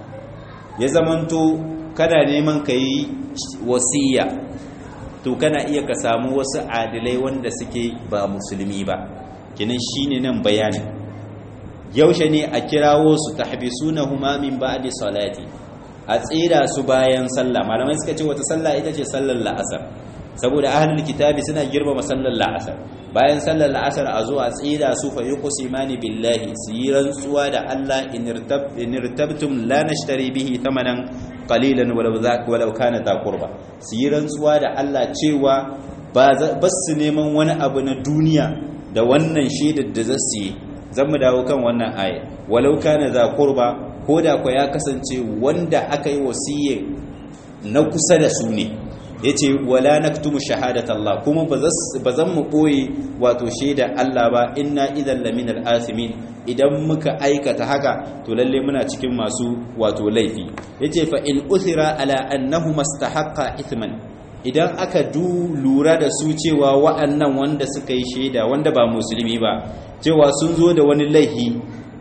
ya zamanto kana neman kai wasiya to kana iya ka samu wasu adilai wanda suke ba musulmi ba kenan shine nan bayani yaushe ne a kirawo su tahbisunahuma min ba'di salati a tsira su bayan sallah malamai suka ce wata sallah ita ce sallar la'asar saboda ahlul kitabi suna girmama sallar la'asar bayan sallar la'asar a zo a tsira su fa yuqsimani billahi su yi rantsuwa da Allah in irtabtum la nashtari bihi thamanan qalilan walau zak walau kana ta qurba su yi rantsuwa da Allah cewa ba su neman wani abu na duniya da wannan shaidar da zasu yi zan mu dawo kan wannan aya walau kana za qurba koda ko ya kasance wanda aka yi wasiyya na kusa da su ne yace wala naktumu shahadat Allah kuma bazan mu boye wato shaida Allah ba inna idan laminal asimin idan muka aikata haka to lalle muna cikin masu wato laifi yace fa in uthira ala annahu mastahaqqa ithman idan aka du lura da su cewa wa'annan wanda suka yi shaida wanda ba musulmi ba cewa sun zo da wani laifi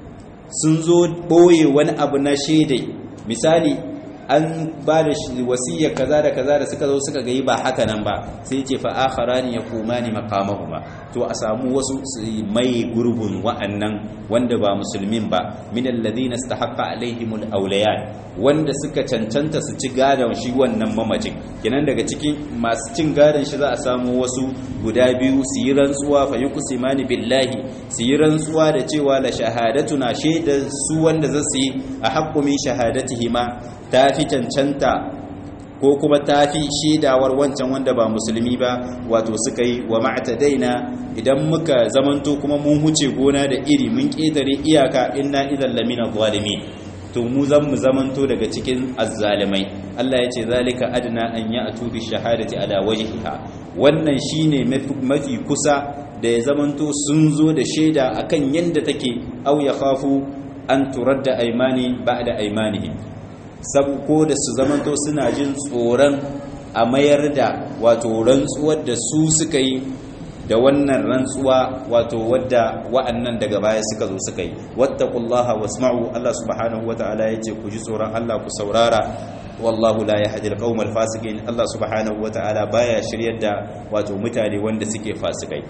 sun zo boye wani abu na shaidai misali an ba da wasiyar kaza da kaza da suka zo suka gayi ba haka nan ba sai ce fa akharani yaqumani maqamahuma to a samu wasu mai gurbin wa'annan wanda ba musulmin ba min alladhina istahaqqa alaihimul awliyan wanda suka cancanta su ci gadon shi wannan mamacin kenan daga cikin masu cin gadon shi za a samu wasu guda biyu su yi rantsuwa fa yuqsimani billahi su yi rantsuwa da cewa la shahadatuna shaida su wanda zasu yi a haqqu min shahadatihima ta fi cancanta ko kuma ta fi shaidawar wancan wanda ba musulmi ba wato suka yi wa ma'tadaina idan muka zamanto kuma mun huce gona da iri mun ketare iyaka inna idan lamina zalimin to mu zan mu zamanto daga cikin azzalimai Allah ya ce zalika adna an ya'tu bi shahadati ala wajhiha wannan shine mafi kusa da ya zamanto sun zo da shaida akan yanda take au ya khafu an turadda aymani ba'da aymanihim ko da su zamanto suna jin tsoron a mayar da wato rantsuwar da su suka yi da wannan rantsuwa wato wadda wa'annan daga baya suka zo suka yi wattaqullaha wasma'u Allah subhanahu wata'ala yace ku ji tsoron Allah ku saurara wallahu la yahdi alqawmal fasiqin Allah subhanahu wata'ala baya shiryar da wato mutane wanda suke fasikai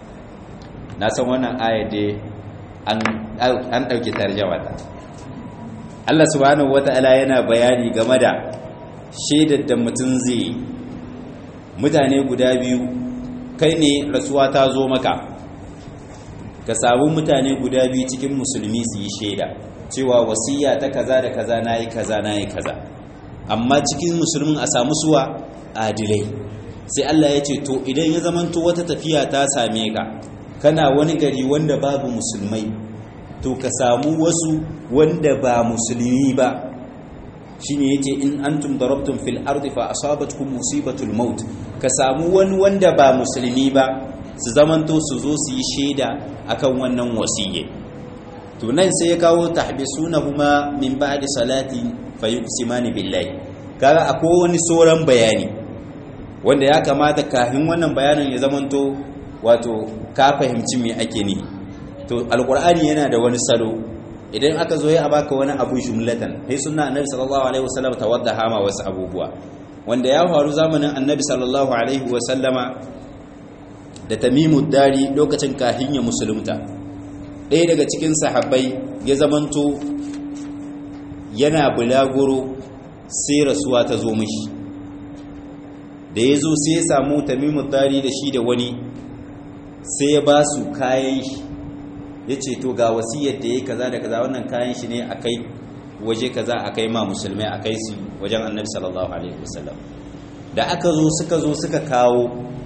na san wannan aya dai an an dauki tarjuma ta Allah subhanahu wata'ala yana bayani game da shaidar da mutun zai mutane guda biyu kai ne rasuwa ta zo maka ka samu mutane guda biyu cikin musulmi su yi shaida cewa wasiya ta kaza da kaza nayi kaza nayi kaza amma cikin musulmin a samu suwa adilai sai Allah ya ce to idan ya zamanto wata tafiya ta same ka kana wani gari wanda babu musulmai to ka samu wasu wanda ba musulmi ba shine yace in antum darabtum fil ardi fa asabatkum musibatul maut ka samu wani wanda ba musulmi ba su zamanto su zo su yi shaida akan wannan wasiyye to nan sai ya kawo tahbisunahuma min ba'di salati fayuqsimani billahi kaga akwai wani sauran bayani wanda ya kamata kafin wannan bayanin ya zamanto wato ka fahimci me ake ni to alqur'ani yana da wani salo idan aka zo ya baka wani abu jumlatan sai sunna annabi sallallahu alaihi wasallam tawaddaha ma wasu abubuwa wanda ya faru zamanin annabi sallallahu alaihi wasallama da tamimud dari lokacin kahin ya musulunta ɗaya daga cikin sahabbai ya zamanto yana bulaguro sai rasuwa ta zo mishi da ya zo sai ya samu tamimud dari da shi da wani sai ya ba su kayan shi ya ce to ga wasiyar da ya yi kaza da kaza wannan kayan shi ne a kai waje kaza a kai ma musulmai a kai su wajen annabi sallallahu alaihi wasallam da aka zo suka zo suka kawo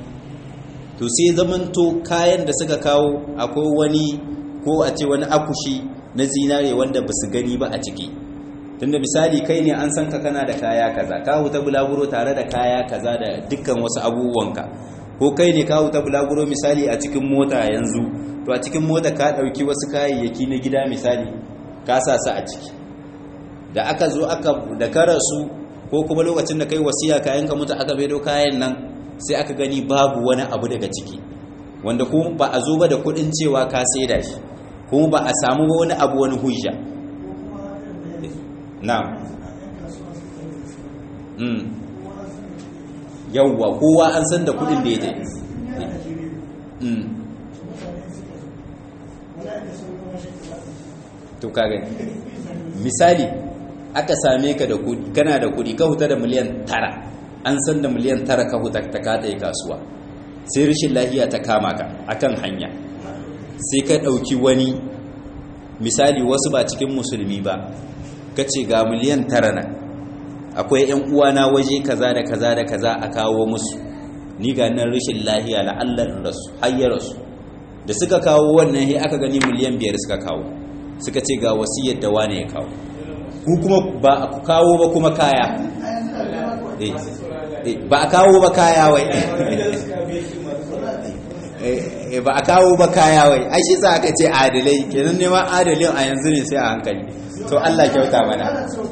to sai zamanto kayan da suka kawo akwai wani ko a ce wani akushi na zinare wanda ba su gani ba a ciki tunda misali kai ne an san ka kana da kaya kaza ka huta bulaguro tare da kaya kaza da dukkan wasu abubuwanka ko kai ne ka huta bulaguro misali a cikin mota yanzu to a cikin mota ka dauki wasu kayayyaki na gida misali ka sa su a ciki da aka zo aka da karasu ko kuma lokacin da kai wasiya kayan ka mutu aka bedo kayan nan sai aka gani babu wani abu daga ciki wanda kuma ba a zo ba da kudin cewa ka saida shi kuma ba a samu ba wani abu wani hujja na'am mm yawwa kowa an san da kudin da yake mm to kaga misali aka same ka da kudi kana da kudi ka huta da miliyan tara an san da miliyan tara ka huta ta kada yi kasuwa sai rashin lafiya ta kama ka akan hanya sai ka dauki wani misali wasu ba cikin musulmi ba kace ga miliyan tara na akwai ƴan uwana waje kaza da kaza da kaza a kawo musu ni ga nan rashin lafiya la'allar rasu hayyar rasu da suka kawo wannan sai aka gani miliyan biyar suka kawo suka ce ga wasiyar da wane ya kawo ku kuma ba a kawo ba kuma kaya ba a kawo ba kaya wai ba a kawo ba kaya wai ai shi sa aka ce adalai kenan neman adalin a yanzu ne sai a hankali to Allah kyauta mana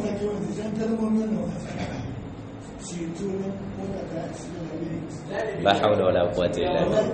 la hawla wala quwwata illa billah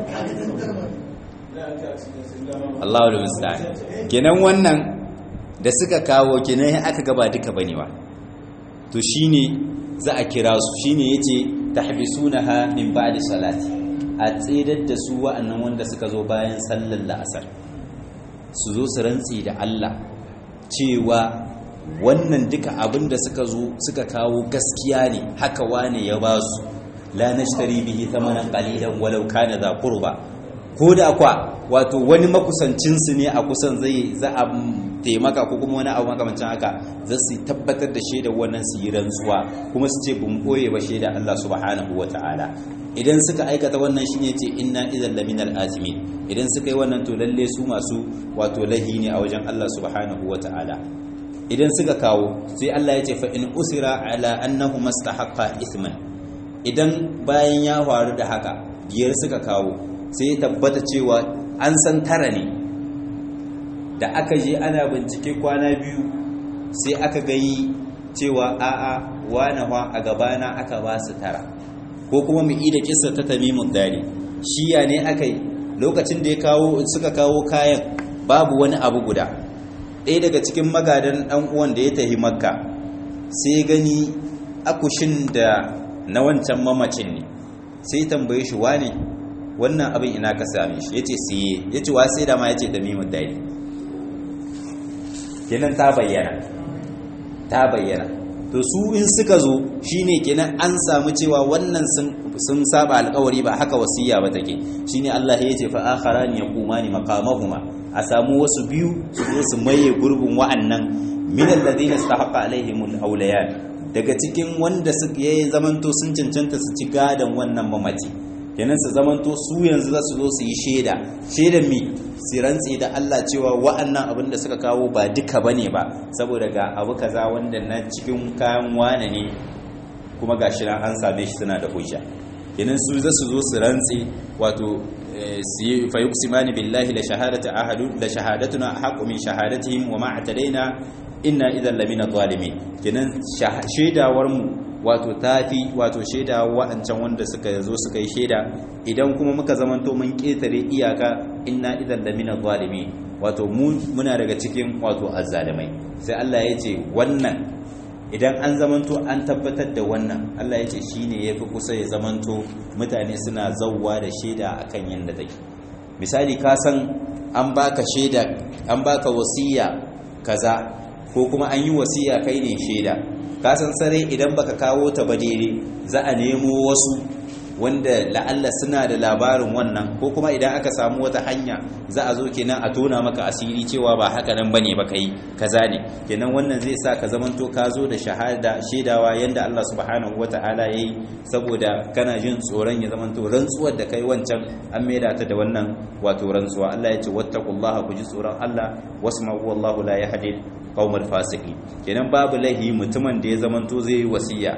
Allahu musta'an kenan wannan da suka kawo kenan aka gaba duka bane wa to shine za a kira su shine yace tahbisunaha min ba'di salati a tsidar da su wa'annan wanda suka zo bayan sallar la'asar su zo su rantsi da Allah cewa wannan duka abinda suka zo suka kawo gaskiya ne haka wane ya ba su la nashtari bihi thamanan qalilan walau kana za qurba ko da kwa wato wani makusancin su ne a kusan zai za a taimaka ko kuma wani abu makamancin haka za su tabbatar da shaidar wannan su yi rantsuwa kuma su ce bun koye ba shaidar Allah subhanahu wataala idan suka aikata wannan shine ce inna idzal laminal azimin idan suka yi wannan to lalle su masu wato lahi ne a wajen Allah subhanahu wataala idan suka kawo sai Allah ya ce fa in usira ala annahu mastahaqqa ithman idan bayan ya faru da haka biyar suka kawo sai tabbata cewa an san tara ne da aka je ana bincike kwana biyu sai aka gayi cewa a'a wane wa a gabana aka ba su tara ko kuma mu ida kissa ta tamimun dari shiya ne aka yi lokacin da ya kawo suka kawo kayan babu wani abu guda. ɗaya daga cikin magadan ɗan uwan da ya tafi makka sai gani akushin da na wancan mamacin ne, sai tambaye shi wane wannan abin ina ka same shi, yace siye, yace wa sai da ma yace da mimu dai. kenan ta bayyana ta bayyana to su in suka zo shine kenan an samu cewa wannan sun sun saba alƙawari ba haka wasiya ba take, shine Allah ya ce fa akharani yaqumani maqamahuma, a samu wasu biyu su zo su maye gurbin wa'annan min alladhina istahaqqa alaihimul awliyan, daga cikin wanda suka yayi zamanto sun cancanta su ci gadan wannan mamaci, kenan su zamanto su yanzu za su zo su yi shaida shaidan mi su rantsi da Allah cewa wa'annan abin da suka kawo ba duka bane ba, saboda ga abu kaza wanda na cikin kayan wane ne kuma gashi nan an same shi suna da hujja. kenan su za su zo su rantsi wato fa yuqsimani billahi la shahadatu ahadu la shahadatuna haqqu min shahadatihim wa ma atadaina inna idan lamina zalimin. kenan shaidawar mu wato tafi wato shaida wa'ancan wanda suka zo suka yi shaida, idan kuma muka zamanto mun ketare iyaka inna idan lamina zalimin, wato mu muna daga cikin wato azzalimai. sai Allah ya ce wannan idan an zamanto an tabbatar da wannan, Allah ya ce shine yafi kusa ya zamanto mutane suna zawwa da shaida akan yanda take. misali ka san an baka shaida, an baka wasiya kaza, ko kuma an yi wasiya kai ne shaida, ka san sare idan baka kawo ta ba daidai za a nemo wasu wanda la'alla suna da labarin wannan, ko kuma idan aka samu wata hanya za a zo kenan a tona maka asiri cewa ba haka nan bane ba kai kaza ne. kenan wannan zai sa ka zamanto ka zo da shahada shaidawa yanda Allah subhanahu wataala yayi, saboda kana jin tsoron ya zamanto rantsuwar da kai wancan an maida ta da wannan wato rantsuwa. Allah ya ce wattaqullaha, ku ji tsoron Allah, wasma'u wallahu la yahdi qaumar fasiki. kenan babu lahi mutumin da ya zamanto zai yi wasiya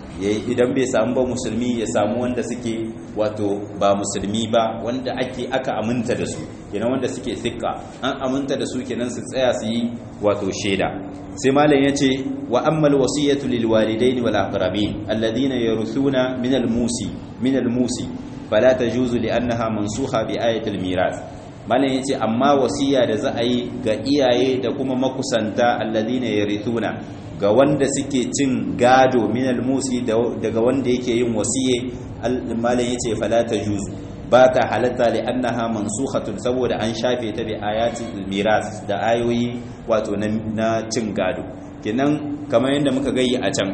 idan bai samu ba musulmi ya samu wanda suke wato ba musulmi ba, wanda ake aka aminta da su, kenan wanda suke sikka an aminta da su, kenan su tsaya su yi wato shaida. sai malam yace wa ammal wasiyatu lil walidaini wal aqrabin alladhina yaruthuna min al musi min al musi fala tajuzu li annaha mansukha bi ayatil miras. malam yace amma wasiya da za a yi ga iyaye da kuma makusanta alladhina yarithuna, ga wanda suke cin gado minal musi daga wanda yake yin wasiye, malam yace fala tajuz, ba ta halatta li annaha mansukhatun, saboda an shafe ta bi ayatil miras da ayoyi wato na cin gado. kenan kamar yadda muka gayi a can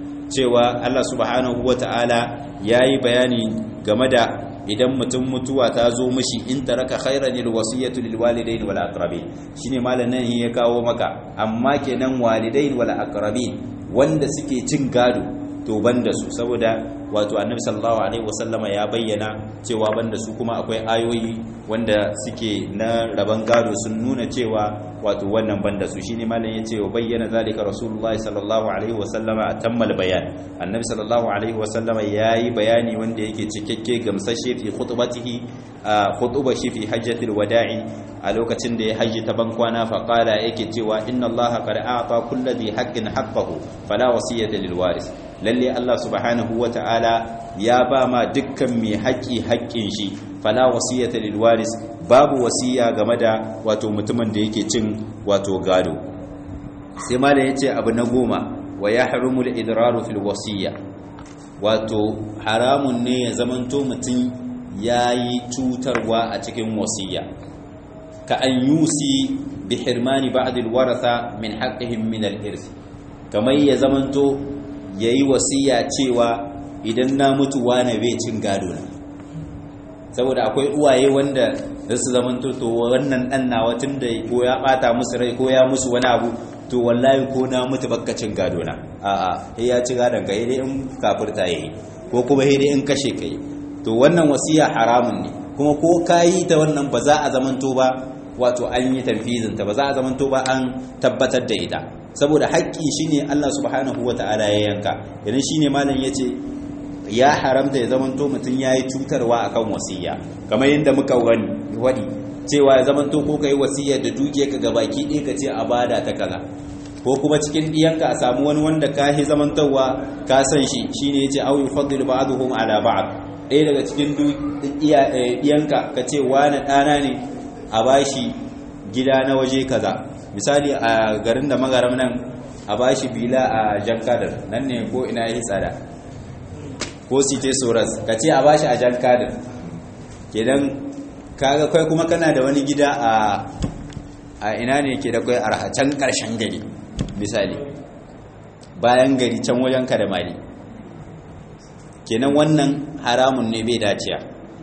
cewa Allah subhanahu wataala yayi bayani game da idan mutum mutuwa ta zo mishi in taraka khairan lil wasiyatu lil walidain wal aqrabin, shine malamin ya kawo maka. amma kenan walidain wal aqrabin wanda suke cin gado to banda su, saboda wato annabi sallallahu alaihi wasallama ya bayyana cewa banda su kuma akwai ayoyi wanda suke na raban gado sun nuna cewa wato wannan banda su. shine malam yace wa bayyana zalika rasulullahi sallallahu alaihi wasallama atammal bayan, annabi sallallahu alaihi wasallama yayi bayani wanda yake cikakke gamsashe fi khutbatihi khutbashi fi hajjatil wada'i, a lokacin da ya hajji ta bankwana fa qala yake cewa inna allaha qad a'ta kulli dhi haqqin haqqahu fala wasiyata lil waris. lalle Allah subhanahu wata'ala ya ba ma dukkan mai haƙi haƙin shi, fala wasiyata lil waris, babu wasiya game da wato mutumin da yake cin wato gado. sai ma da yace abu na goma, wa yahrumu al idraru fil wasiyya, wato haramun ne ya zamanto mutum yayi cutarwa a cikin wasiyya, ka an yusi bi hirmani ba'd al waratha min haqqihim min al irs, kamar ya zamanto yayi wasiya cewa idan na mutu wane bai cin gado na, saboda akwai uwaye wanda su zamanto to wannan dan nawa tunda ko ya bata musu rai ko ya musu wani abu, to wallahi ko na mutu bakka cin gado na, a'a sai ya ci gadon ka dai in kafirta yayi, ko kuma sai dai in kashe kai. to wannan wasiya haramun ne, kuma ko kayi ta wannan ba za a zamanto ba wato an yi tanfizin ta, ba za a zamanto ba an tabbatar da ita, saboda haƙƙi shine Allah subhanahu wataala ya yanka. idan shine malam yace ya haramta ya zamanto mutum yayi cutarwa akan wasiya, kamar yadda muka wadi cewa ya zamanto ko kai wasiya da dukiyarka gabaki ɗaya ka ce a bada ta kaza, ko kuma cikin diyanka a samu wani wanda ka hi zamantawa ka san shi, shine yace au yufaddilu ba'dhum ala ba'd, ɗaya daga cikin iyanka ka ce wani ɗana ne a bashi gida na waje kaza misali a garin da magaram nan a bashi bila a jankadar nan ne ko ina yi tsada ko site soras ka ce a bashi a jankadar kenan kaga kai kuma kana da wani gida a a ina ne ke da kai a can karshen gari misali bayan gari can wajen ka da mali kenan wannan haramun ne bai daciya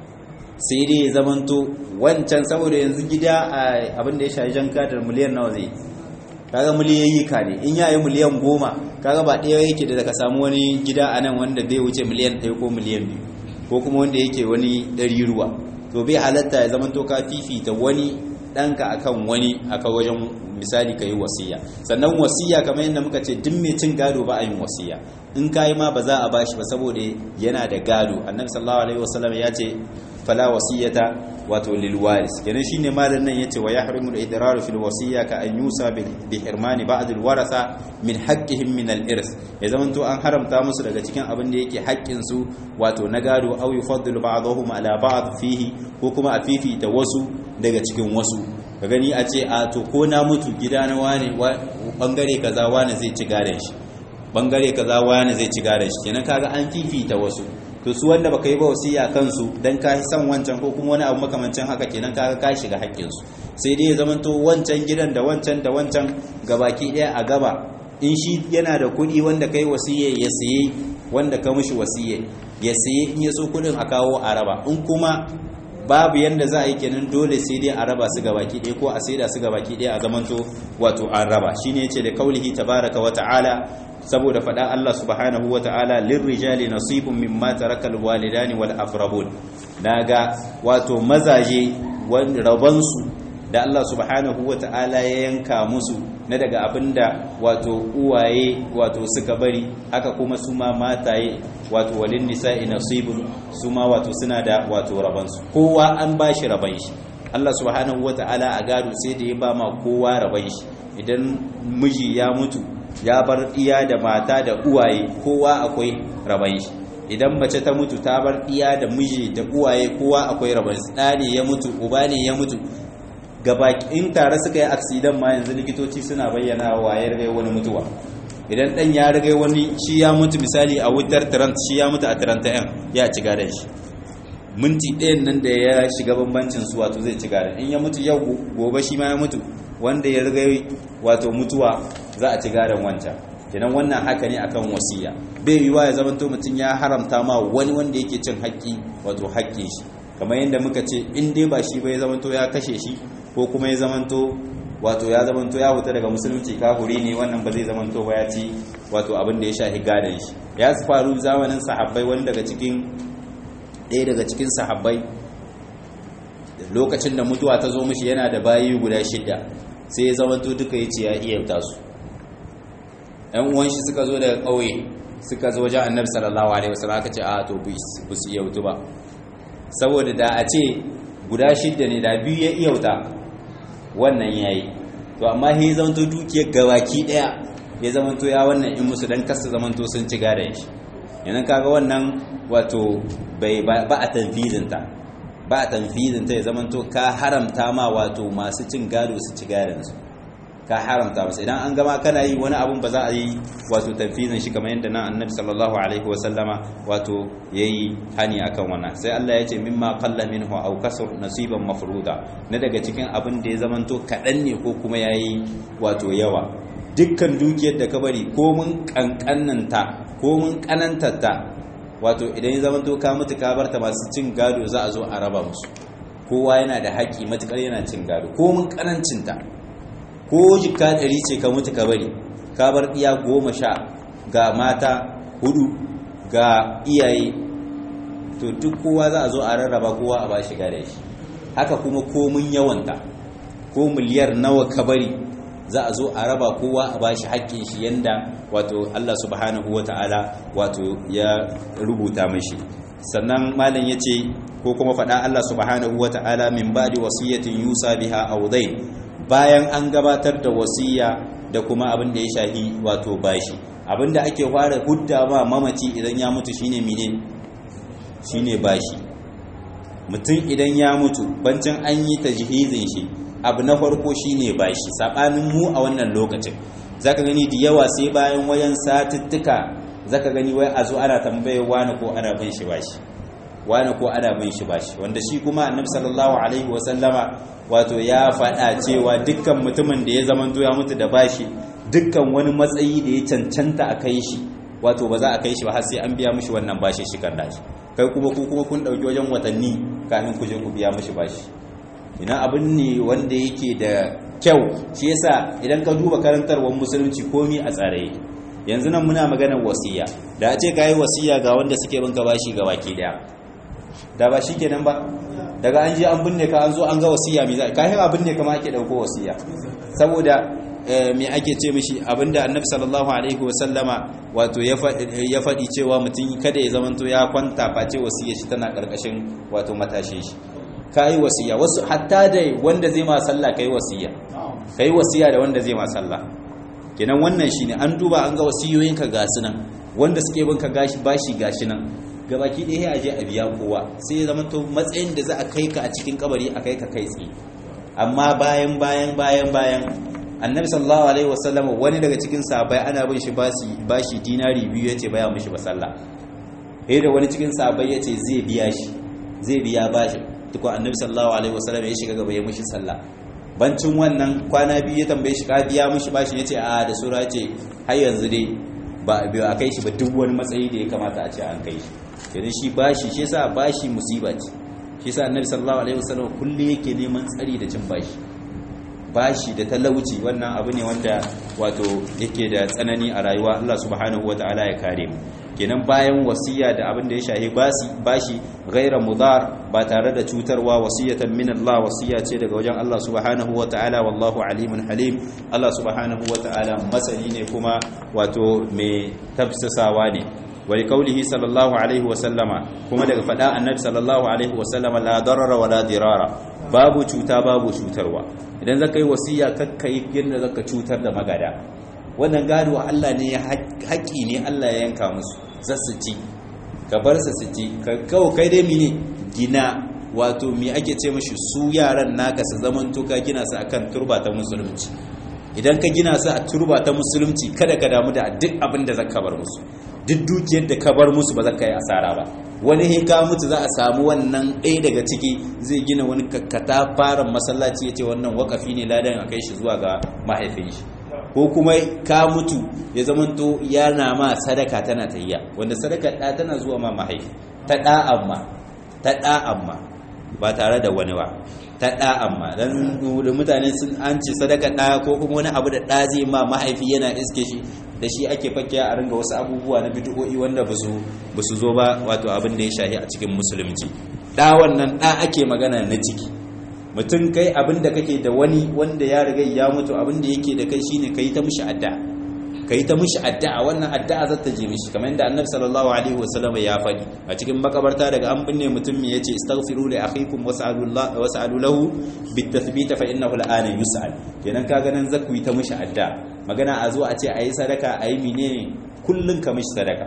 sai dai ya zamanto wancan saboda yanzu gida a abin da ya shafi jankadar miliyan nawa zai kaga miliyoyi ka ne in yayi miliyan goma kaga ba ɗaya yake da ka samu wani gida a nan wanda bai wuce miliyan ɗaya ko miliyan biyu ko kuma wanda yake wani ɗari ruwa to bai halatta ya zama to ka fifita wani ɗanka akan wani aka wajen misali ka yi wasiya sannan wasiya kamar yadda muka ce duk mai cin gado ba a yin wasiya in ka yi ma ba za a bashi ba saboda yana da gado annabi sallallahu alaihi wasallam ya ce fala wasiyata wato lil waris kenan shine malan nan yace wa yahrimu al idrar fil wasiya ka an yusa bi hirmani ba'd al warasa min haqqihim min al irs ya zaman to an haramta musu daga cikin abin da yake haƙƙin su wato na gado aw yufaddilu ba'dahum ala ba'd fihi ko kuma a fifita wasu daga cikin wasu ka gani a ce a to ko na mutu gida na wane bangare kaza wane zai ci gadon shi bangare kaza wane zai ci gadon shi kenan kaga an fifita wasu to su wanda baka yi ba wasiya kansu dan ka san wancan ko kuma wani abu makamancin haka kenan kaga ka shiga haƙƙin su sai dai ya zamanto wancan gidan da wancan da wancan gabaki daya a gaba in shi yana da kuɗi wanda kai wasiye ya saye wanda ka mishi wasiye ya saye in ya so kuɗin a kawo a raba in kuma babu yanda za a yi kenan dole sai dai a raba su gabaki ɗaya ko a saida su gabaki ɗaya a zamanto wato an raba shine yace da kaulihi tabaraka wa ta'ala saboda faɗa Allah subhanahu wa ta'ala lirrijali nasibun mimma taraka alwalidani wal aqrabun naga wato mazaje rabansu da Allah subhanahu wa ta'ala ya yanka musu na daga abinda wato uwaye wato suka bari haka kuma su ma mataye wato walin nisa'i nasibun su ma wato suna da wato rabansu kowa an bashi raban shi Allah subhanahu wa ta'ala a gado sai da ya ba ma kowa raban shi idan miji ya mutu ya bar iya da mata da uwaye kowa akwai raban shi idan mace ta mutu ta bar iya da miji da uwaye kowa akwai raban shi da ne ya mutu uba ne ya mutu gabakin tare suka yi accident ma yanzu likitoci suna bayyana wa ya riga wani mutuwa idan dan ya riga wani shi ya mutu misali a wutar trant shi ya mutu a trant yan ya ci gadan shi minti ɗayan nan da ya shiga bambancin su wato zai ci gadan in ya mutu yau gobe shi ma ya mutu wanda ya riga wato mutuwa za a ci gadon wancan kenan wannan haka ne akan wasiya bai yiwa ya zamanto mutum ya haramta ma wani wanda yake cin haƙƙi wato haƙƙin shi kamar yadda muka ce in dai ba shi ba ya zamanto ya kashe shi ko kuma ya zamanto wato ya zamanto ya huta daga musulunci kafuri ne wannan ba zai zamanto ba ya ci wato abin da ya shahi gadon shi ya su faru zamanin sahabbai wani daga cikin ɗaya daga cikin sahabbai lokacin da mutuwa ta zo mishi yana da bayi guda shida sai ya zamanto duka ya ce ya iya tasu ‘yan uwan shi suka zo daga ƙauye suka zo wajen annabi sallallahu alaihi wasallam aka ce a to bu su iya wutu ba saboda da a ce guda shida ne da biyu ya iya wuta wannan ya yi to amma ya zamanto dukiyar gabaki ɗaya ya zamanto ya wannan in musu don kasa zamanto sun ci gadon shi yanan kaga wannan wato bai ba a tanfizinta ba a tanfizinta ya zamanto ka haramta ma wato masu cin gado su ci gadonsu ka haramta musu idan an gama kana yi wani abun ba za a yi wato tanfizin shi kamar yadda nan annabi sallallahu alaihi wa sallama wato yayi hani akan wannan sai Allah ya ce mimma qalla minhu aw kasur nasiban mafruda na daga cikin abin da ya zamanto kadan ne ko kuma yayi wato yawa dukkan dukiyar da ka bari ko mun kankannanta ko mun kanantata wato idan ya zamanto ka mutu ka barta masu cin gado za a zo a raba musu kowa yana da haƙi matukar yana cin gado ko mun kanancinta ko jika ɗari ce ka mutu ka bari ka bar iya goma sha ga mata hudu ga iyaye to duk kowa za a zo a rarraba kowa a bashi gare shi haka kuma komun yawanta ko miliyar nawa ka bari za a zo a raba kowa a bashi haƙƙin shi yanda wato Allah subhanahu wata'ala wato ya rubuta mashi sannan malam yace ko kuma faɗa Allah subhanahu wata'ala min ba'di wasiyatin yusa biha aw dayn bayan an gabatar da wasiya da kuma abin da ya shahi wato bashi abin da ake fara hudda ma mamaci idan ya mutu shine mine shine bashi. Mutum idan ya mutu bancin an yi tajhizin shi, abu na farko shine bashi. Sabanin mu a wannan lokacin zaka gani da yawa sai bayan wayan satuttuka zaka gani wai a zo ana tambaye wani ko ana bin shi bashi wani ko ana bin shi bashi wanda shi kuma annabi sallallahu alaihi wasallama wato ya faɗa cewa dukkan mutumin da ya zamanto ya mutu da bashi, dukkan wani matsayi da ya cancanta a kai shi wato ba za a kai shi ba har sai an biya mishi wannan bashi shi kan dashi. Kai kuma ku kuma kun dauki wajen watanni kafin ku je ku biya mishi bashi. Ina abin ne wanda yake da kyau, shi yasa idan ka duba karantarwar musulunci komai a tsare. Yanzu nan muna maganar wasiya, da a ce kai wasiya ga wanda suke binka bashi ga baki daya, da ba shi kenan ba. Daga an je an binne ka an zo an ga wasiya me za ka yi abin ne kama ake dauko wasiya, saboda me ake ce mishi abinda annabi sallallahu alaihi wasallama wato ya faɗi cewa mutum kada ya zamanto ya kwanta face wasiyar shi tana karkashin wato matashin shi. Kai wasiya, wasu hatta da wanda zai ma sallah kai wasiya, kai wasiya da wanda zai ma sallah. Kenan wannan shine an duba an ga wasiyoyinka ga sunan, wanda suke bin ka gashi bashi gashi nan, gabaki ɗaya a je a biya kowa, sai ya zamanto matsayin da za a kai ka a cikin kabari a kai ka kai tsaye. Amma bayan bayan bayan bayan annabi sallallahu alaihi wasallam wani daga cikin sahabbai ana bin shi bashi bashi dinari biyu yace baya mishi ba sallah. Eh da wani cikin sahabbai yace zai biya shi zai biya bashi, tuko annabi sallallahu alaihi wasallam ya shiga gaba ya mishi sallah. Bancin wannan kwana biyu ya tambaye shi ka biya mishi bashi, yace a da sura yace har yanzu dai ba biyo akai shi ba, duk wani matsayi da ya kamata a ce an kai shi. Idan shi bashi, shi yasa bashi musiba ce, shi yasa annabi sallallahu alaihi wasallam kullu yake neman tsari da cin bashi. Bashi da talauci wannan abu ne wanda wato yake da tsanani a rayuwa. Allah subhanahu wataala ya kare mu. Kenan bayan wasiya da abin da ya shahi basi bashi ghaira mudar, ba tare da cutarwa, wasiyatan min Allah, wasiya ce daga wajen Allah subhanahu wataala. Wallahu alimun halim. Allah subhanahu wataala masani ne kuma wato mai tafsisawa ne. wa liqaulihi sallallahu alaihi wa sallama, kuma daga fada annabi sallallahu alaihi wa sallama, la darara wala dirara, babu cuta babu cutarwa. Idan zaka yi wasiya kakka yi yadda zaka cutar da magada. Wannan gado Allah ne, haƙi ne Allah ya yanka musu, zasu ci ka bar su su ci, ka kawo kai dai mini gina wato mi ake ce mishi su yaran naka su zaman to ka gina su akan turba ta musulunci. Idan ka gina su a turba ta musulunci, kada ka damu da duk abin da zaka bar musu, duk dukiyar da ka bar musu ba za ka yi asara ba. Wani he ka mutu za a samu wannan ɗaya daga ciki zai gina wani kakkata faran masallaci, ya ce wannan wakafi ne ladan a kai shi zuwa ga mahaifin shi. Ko kuma ka mutu ya zamanto yana ma sadaka tana tayya, wanda sadaka ɗa tana zuwa ma mahaifi, ta ɗa amma ta ɗa amma ba tare da wani ba, ta ɗa amma dan da mutane sun an ce sadaka ɗa ko kuma wani abu da ɗa zai ma mahaifi yana iske shi, da shi ake fakiya a ringa wasu abubuwa na bid'o'i wanda ba su zo ba, wato abin da ya shahi a cikin musulunci. Ɗa wannan ɗa ake magana na ciki. Mutum kai abin da kake da wani wanda ya riga ya mutu, abin da yake da kai shine kai ta mishi addu'a, kai ta mishi addu'a, wannan addu'a za ta je mishi, kamar yadda Annabi sallallahu alaihi wasallam ya faɗi a cikin makabarta daga an binne mutum me yace istaghfiru li akhikum was'alullah was'alu lahu bitathbit fa innahu al'ana yus'al. Kenan kaga nan zaku yi ta mishi addu'a, magana a zo a ce ayi sadaka ayi menene, kullun ka mishi sadaka.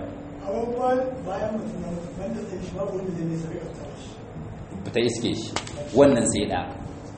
Bayan mutum wanda zai shi babu wanda zai sadaka ta iske shi, wannan sai da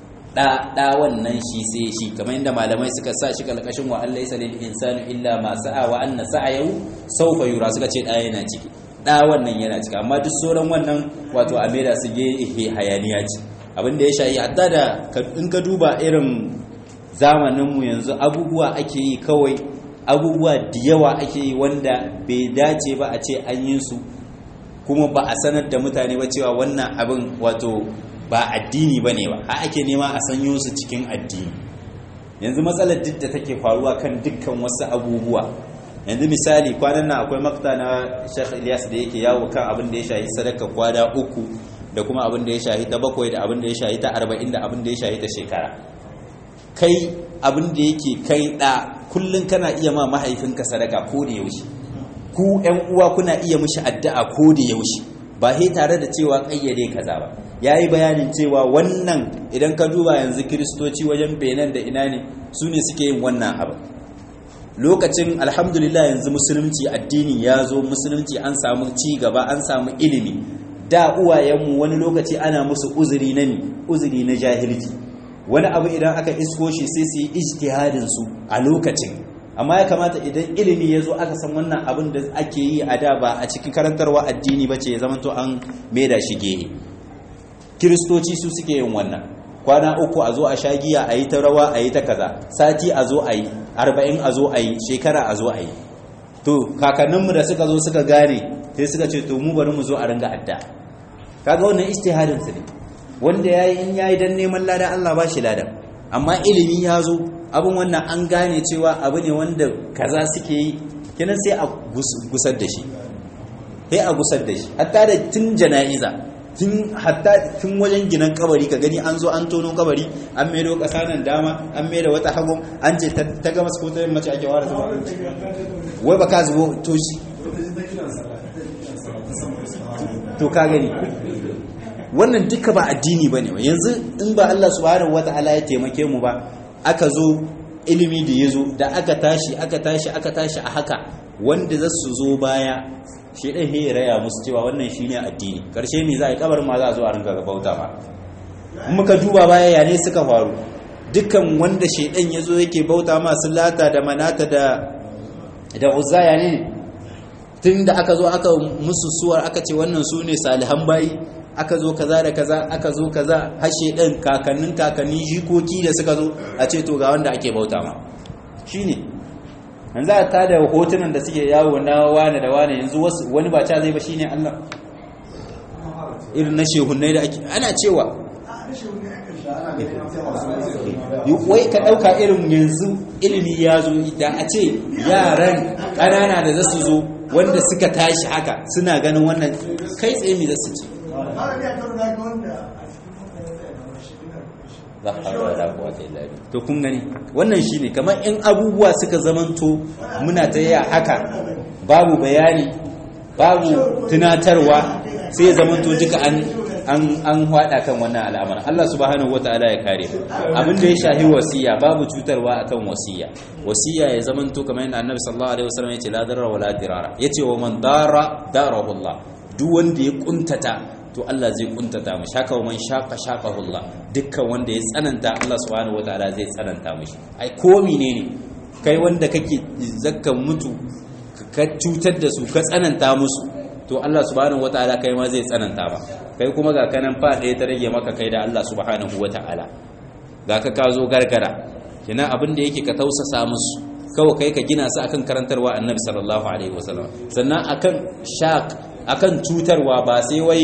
da da wannan shi sai shi, kamar inda malamai suka sa shi kalkashin wa Allah yasa lil insani illa ma sa'a wa anna sa'ahu sawfa yura, suka ce da yana ciki, da wannan yana ciki, amma duk sauran wannan wato amira su ge hayaniya ce. Abin da ya shayi hatta da in ka duba irin zamanin mu yanzu, abubuwa ake yi kawai, abubuwa da yawa ake yi wanda bai dace ba a ce an yi su, kuma ba a sanar da mutane ba cewa wannan abin wato ba addini ba ne ba, har ake nema a sanyo su cikin addini. Yanzu matsalar duk da take faruwa kan dukkan wasu abubuwa, yanzu misali kwanan nan akwai makta na Sheikh Ilyas da yake yawo kan abin da ya shahi sadaka kwada uku, da kuma abin da ya shahi ta bakwai, da abin da ya shahi ta arba'in, da abin da ya shahi ta shekara. Kai abin da yake kai da kullun kana iya ma mahaifinka sadaka ko da yaushe, ku ƴan uwa kuna iya mishi addu'a ko da yaushe, ba he tare da cewa kayyade kaza ba. Yayi bayanin cewa wannan idan ka duba yanzu kristoci wajen Benin da ina ne su ne suke yin wannan abu. Lokacin alhamdulillah yanzu musulunci addini ya zo, musulunci an samu ci gaba, an samu ilimi. da uwayenmu wani lokaci ana musu uzuri na ni uzuri na jahilci, wani abu idan aka isko shi sai su yi ijtihadin su a lokacin, amma ya kamata idan ilimi ya zo aka san wannan abin da ake yi a da ba a cikin karantarwa addini ba ce ya zama to an maida shi gehe. Kiristoci su suke yin wannan, kwana uku a zo a sha giya a yi ta rawa a yi ta kaza, sati a zo a yi, arba'in a zo a yi, shekara a zo a yi. To kakanninmu da suka zo suka gane sai suka ce to mu bari mu zo a ringa adda. Kaga wannan ijtihadin su ne, wanda yayi in yayi dan neman lada Allah ba shi lada, amma ilimi ya zo abin wannan an gane cewa abu ne wanda kaza suke yi, kenan sai a gusar da shi, sai a gusar da shi hatta da tun jana'iza, tun hatta tun wajen ginan kabari ka gani an zo an tono kabari an maido kasa nan dama an maida wata hagun an ce ta gama su ko ta mace ake wara zuwa wai ba ka zubo to shi to ka gani wannan duka ba addini bane ba. Yanzu in ba Allah subhanahu wataala ya taimake mu ba, aka zo ilimi da yazo da aka tashi aka tashi aka tashi a haka, wanda za su zo baya shi ɗan ya raya musu cewa wannan shi ne addini, ƙarshe ne za a yi ƙabar ma za a zo a rinka bauta ma. Muka duba baya ya ne suka faru, dukkan wanda shaidan ya zo yake bauta masu lata da manata da da uzza ya ne, tun da aka zo aka musu suwar aka ce wannan su ne salihan bayi, aka zo kaza da kaza aka zo kaza har shaidan kakannin kakannin jikoki da suka zo a ce to ga wanda ake bauta ma shi ne. yanzu a tada hotunan da suke yawo na wane da wane, yanzu wani ba ca zai ba shine Allah, irin na shehunnai da ake ana cewa wai ka ɗauka irin yanzu ilimi ya zo da a ce yaran ƙanana da za su zo wanda suka tashi haka suna ganin wannan kai tsaye mai za su ce to kun gani wannan shine kamar in abubuwa suka zamanto muna ta yaya haka babu bayani babu tunatarwa sai zamanto duka an an an hwada kan wannan al'amarin. Allah subhanahu wataala ya kare abin da ya shahi wasiya, babu cutarwa akan wasiya. Wasiya ya zamanto kamar yadda Annabi sallallahu alaihi wasallam ya ce la darara wala dirara, yace wa man dara darahu Allah, duk wanda ya kuntata to Allah zai kuntata mishi, haka wa man shaqa shaqahu Allah, dukkan wanda ya tsananta Allah subhanahu wataala zai tsananta mishi. Ai ko menene kai wanda kake zakkan mutu ka cutar da su ka tsananta musu, to Allah subhanahu wataala kai ma zai tsananta ba. Kai kuma ga kanan fa ɗaya ta rage maka kai da Allah subhanahu wataala, ga ka ka zo gargara, kina abin da yake ka tausasa musu, kawai kai ka gina su akan karantarwa Annabi sallallahu alaihi wasallam, sannan akan shaq akan cutarwa ba sai wai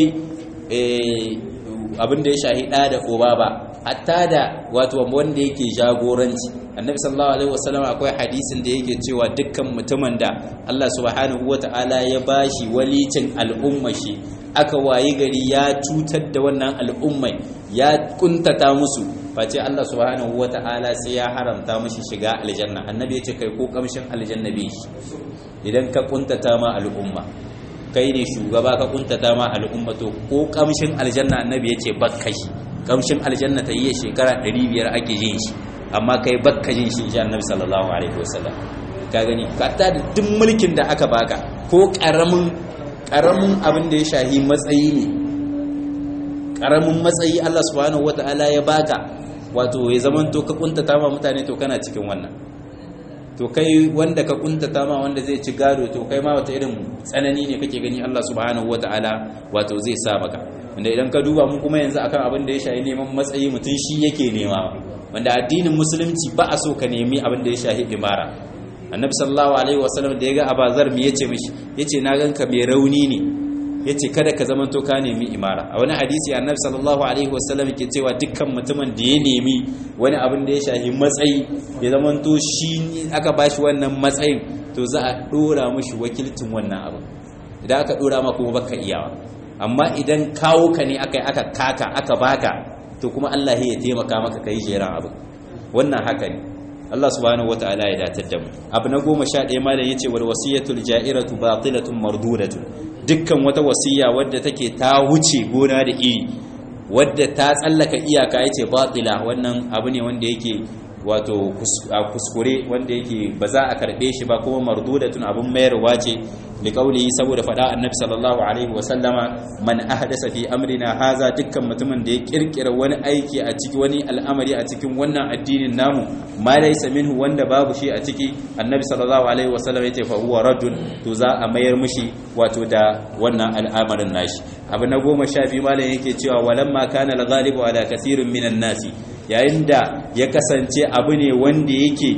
abin da ya shahi ɗa da uba ba, hatta da wato wanda yake jagoranci. Annabi sallallahu alaihi wasallam akwai hadisin da yake cewa dukkan mutumin da Allah subhanahu wataala ya bashi walicin al'umma shi, aka wayi gari ya cutar da wannan al'ummai, ya kuntata musu, face Allah subhanahu wataala sai ya haramta mishi shiga aljanna. Annabi ya ce kai ko kamshin aljanna bai shi idan ka kuntata ma al'umma, kai ne shugaba ka kuntata ma al'umma, to ko kamshin aljanna Annabi ya ce bakka shi. Kamshin aljanna ta yi shekara ɗari biyar ake jin shi, amma kai bakka jin shi insha Annabi sallallahu alaihi wasallam. Ka gani ka ta da duk mulkin da aka baka, ko karamin karamin abin da ya shahi matsayi ne, karamin matsayi Allah subhanahu wataala ya baka, wato ya zamanto ka kuntata ma mutane, to kana cikin wannan. To kai wanda ka kuntata ma wanda zai ci gado, to kai ma wata irin tsanani ne kake gani Allah subhanahu wataala wato zai sa maka. Wanda idan ka duba mun kuma yanzu akan abin da ya shahi neman matsayi, mutun shi yake nema, wanda addinin musulunci ba a so ka nemi abin da ya shahi imara. Annabi sallallahu alaihi wasallam da ya ga Abazar me yace mishi, yace na ganka mai rauni ne, yace kada ka zamanto ka nemi imara. A wani hadisi Annabi sallallahu alaihi wasallam yake cewa dukkan mutumin da ya nemi wani abin da ya shahi matsayi, ya zamanto shi aka bashi wannan matsayin, to za a dora mishi wakilcin wannan abu. Idan aka dora maka kuma baka iyawa, amma idan kawo ka ne aka aka kaka aka baka, to kuma Allah ya taimaka maka kai jeran abu. Wannan haka ne. Allah subhanahu wataala ya datar da mu. Abu na goma sha ɗaya malam yace wal wasiyatul ja'iratu batilatun mardudatun, dukkan wata wasiya wadda take ta wuce gona da iri, wadda ta tsallaka iyaka yace batila, wannan abu ne wanda yake wato kuskure wanda yake ba za a karbe shi ba kuma mardudatun abun mayarwa ce liqaulihi saboda fada annabi sallallahu alaihi wasallama man ahdasa fi amrina haza dukkan mutumin da ya kirkira wani aiki a ciki wani al'amari a cikin wannan addinin namu ma laysa minhu wanda babu shi a ciki annabi sallallahu alaihi wasallam yace fa huwa rajul to za a mayar mishi wato da wannan al'amarin nashi abu na goma sha biyu malam yake cewa walamma kana al-ghalibu ala kathirin minan nasi yayin da ya kasance abu ne wanda yake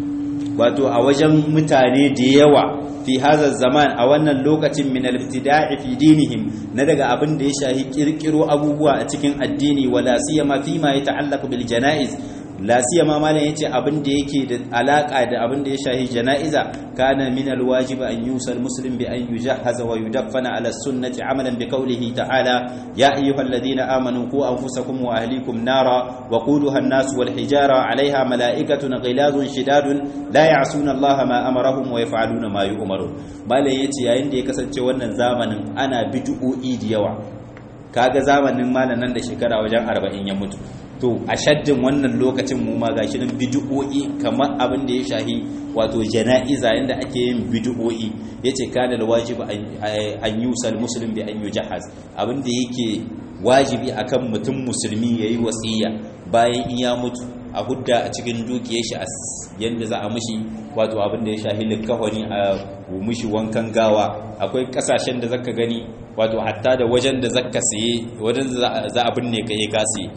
wato a wajen mutane da yawa fi hazar zaman a wannan lokacin min al-ibtida'i fi dinihim na daga abin da ya shahi kirkiro abubuwa a cikin addini wala siyama fi ma yata'allaqu bil janaiz la siyama malan yace abin da yake da alaka da abin da ya shahi janaiza kana min al-wajib an yusal muslim bi an yujahhaza wa yudaffana ala sunnati amalan bi qawlihi ta'ala ya ayyuhalladhina amanu qu anfusakum wa ahlikum nara wa quduha an-nas wal hijara 'alayha mala'ikatun ghilazun shidadun la ya'suna allaha ma amarahum wa yaf'aluna ma yu'marun malan yace yayin da ya kasance wannan zamanin ana bid'o'i da yawa kaga zamanin malan nan da shekara wajen arba'in ya mutu to a shaddin wannan lokacin mu ma gashi nan bid'o'i kamar abin da ya shahi wato jana'iza inda ake yin bid'o'i yace kana da wajibi an yusal muslim bi an yujahhaz abin da yake wajibi akan mutum musulmi yayi wasiya bayan in ya mutu a hudda a cikin dukiyar shi yanda za a mishi wato abin da ya shahi likafani a mishi wankan gawa akwai kasashen da zaka gani wato hatta da wajen da zaka siye wajen da za a binne kai ka siye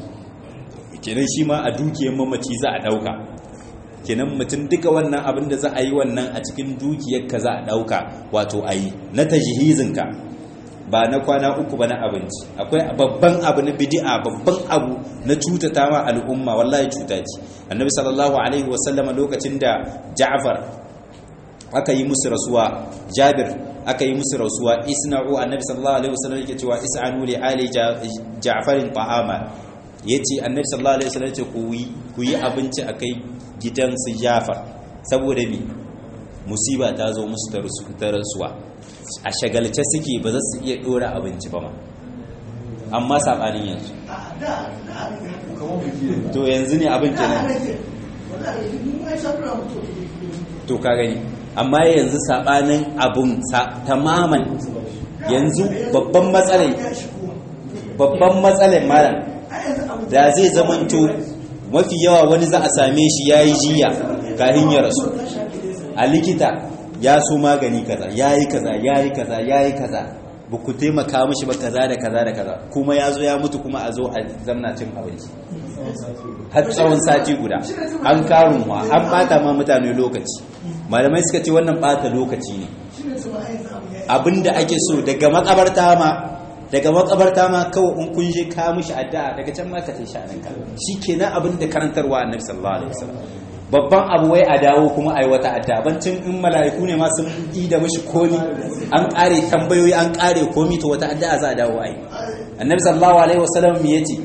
kenan shi ma a dukiyar mamaci za a dauka kenan mutum duka wannan abin da za a yi wannan a cikin dukiyar ka za a dauka wato ayi na tajhizin ka ba na kwana uku ba na abinci akwai babban abu na bid'a babban abu na cutata ma al'umma wallahi cuta ce annabi sallallahu alaihi wasallama lokacin da Ja'far aka yi musu rasuwa Jabir aka yi musu rasuwa isna'u annabi sallallahu alaihi wasallam yake cewa is'anu li ali Ja'farin ta'ama yace annabi sallallahu alaihi wasallam yace ku yi ku yi abinci akai gidan su Ja'far saboda me musiba ta zo musu ta rasuwa a shagalce suke ba za su iya dora abinci ba ma amma sabanin yanzu to yanzu ne abin kenan to ka gani amma yanzu sabanin abun tamaman yanzu babban matsalai babban matsalai malam da zai zamanto mafi yawa wani za a same shi yayi jiya kafin ya rasu a likita ya so magani kaza yayi kaza yayi kaza yayi kaza ba ku taimaka mishi ba kaza da kaza da kaza kuma ya zo ya mutu kuma a zo a zamna cin abinci har tsawon sati guda an karun ma an bata ma mutane lokaci malamai suka ce wannan bata lokaci ne abinda ake so daga makabarta ma daga makabarta ma kawai in kun je ka mishi addu'a daga can ma ka tashi shanin ka shikenan abinda karantarwa annabi sallallahu alaihi wasallam babban abu wai a dawo kuma ai wata addu'a bancin in mala'iku ne ma sun yi da mishi komi an kare tambayoyi an kare komi to wata addu'a za a dawo ai annabi sallallahu alaihi wasallam me yace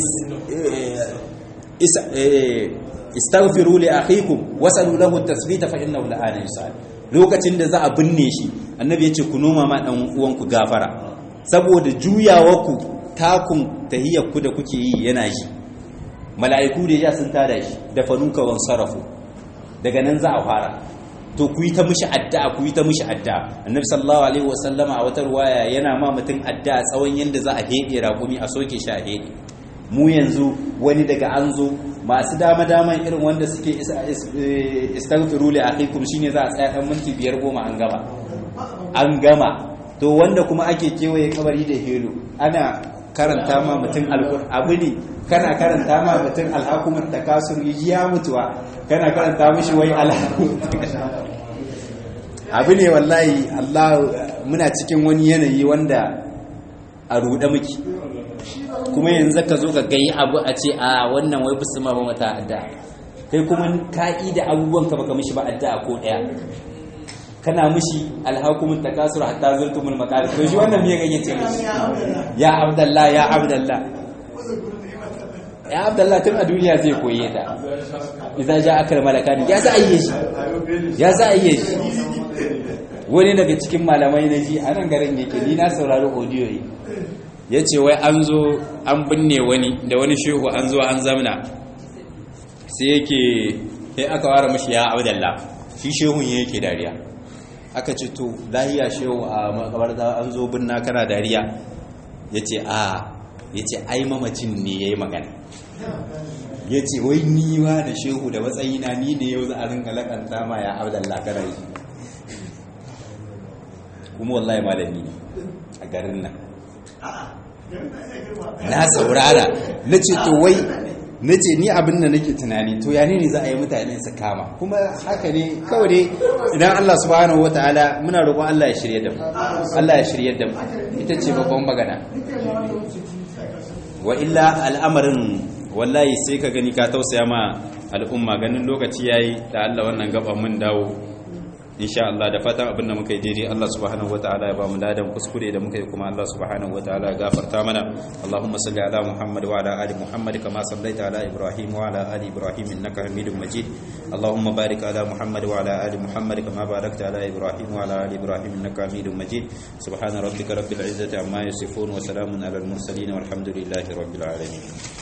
istaghfiru li akhikum wasalu lahu at-tasbita fa innahu la'ana yusal lokacin da za a binne shi annabi yace ku noma ma dan uwanku gafara saboda juyawarku takun tahiyyarku da kuke yi yana ji mala'iku da ya sun tada shi da fanuka wan sarafu daga nan za a fara to ku yi ta mishi addu'a ku yi ta mishi addu'a annabi sallallahu alaihi wasallama a wata ruwaya yana ma mutun addu'a tsawon yanda za a hede raƙumi a soke shi a hede mu yanzu wani daga an zo masu dama daman irin wanda suke istaghfiru li akhikum shine za a tsaya dan minti biyar goma an gama an gama to wanda kuma ake kewaye kabari da helo ana karanta ma mutum abu ne kana karanta ma mutum alhakumar takasur ya mutuwa kana karanta mishi wai alhakumar abu ne wallahi Allah muna cikin wani yanayi wanda a ruɗe muke kuma yanzu ka zo ka gayi abu a ce a wannan wai bisu ma ba mata adda kai kuma ka'ida abubuwan ka baka mishi ba adda ko daya kana mishi alhakumut takasur hatta zurtumul maqabir to shi wannan me ganye ce mishi ya abdallah ya abdallah ya abdallah tun a duniya zai koye ta idza ja'aka malakani ya za ayye shi ya za ayye shi wani daga cikin malamai na ji a nan garin yake ni na saurari audio yi yace wai an zo an binne wani da wani shehu an zo an zamna sai yake sai aka ware mashi ya abdallah shi shehun yake dariya aka ce to lahiya shehu a makabarta an zo binna kana dariya yace a yace ai mamacin ne yayi magana yace wai ni wa da shehu da matsayina ni ne yau za a rinka lakanta ma ya abdallah kana yi kuma wallahi malami ne a garin nan na saurara na ce to wai na ce ni abin da nake tunani to ya ne za a yi mutane su kama kuma haka ne kawai dai idan Allah subhanahu wataala muna roƙon Allah ya shirye da mu Allah ya shirye da mu ita ce babban magana wa illa al'amarin wallahi sai ka gani ka tausaya ma al'umma ganin lokaci yayi da Allah wannan gaban mun dawo insha Allah da fatan abin da muka yi daidai Allah subhanahu wataala ya ba mu ladan kuskure da muka yi kuma Allah subhanahu wataala ya gafarta mana Allahumma salli ala Muhammad wa ala ali Muhammad kama sallaita ala Ibrahim wa ala ali Ibrahim innaka Hamidum Majid Allahumma barik ala Muhammad wa ala ali Muhammad kama barakta ala Ibrahim wa ala ali Ibrahim innaka Hamidum Majid subhana rabbika rabbil izzati amma yasifun wa salamun ala al mursalin walhamdulillahi rabbil alamin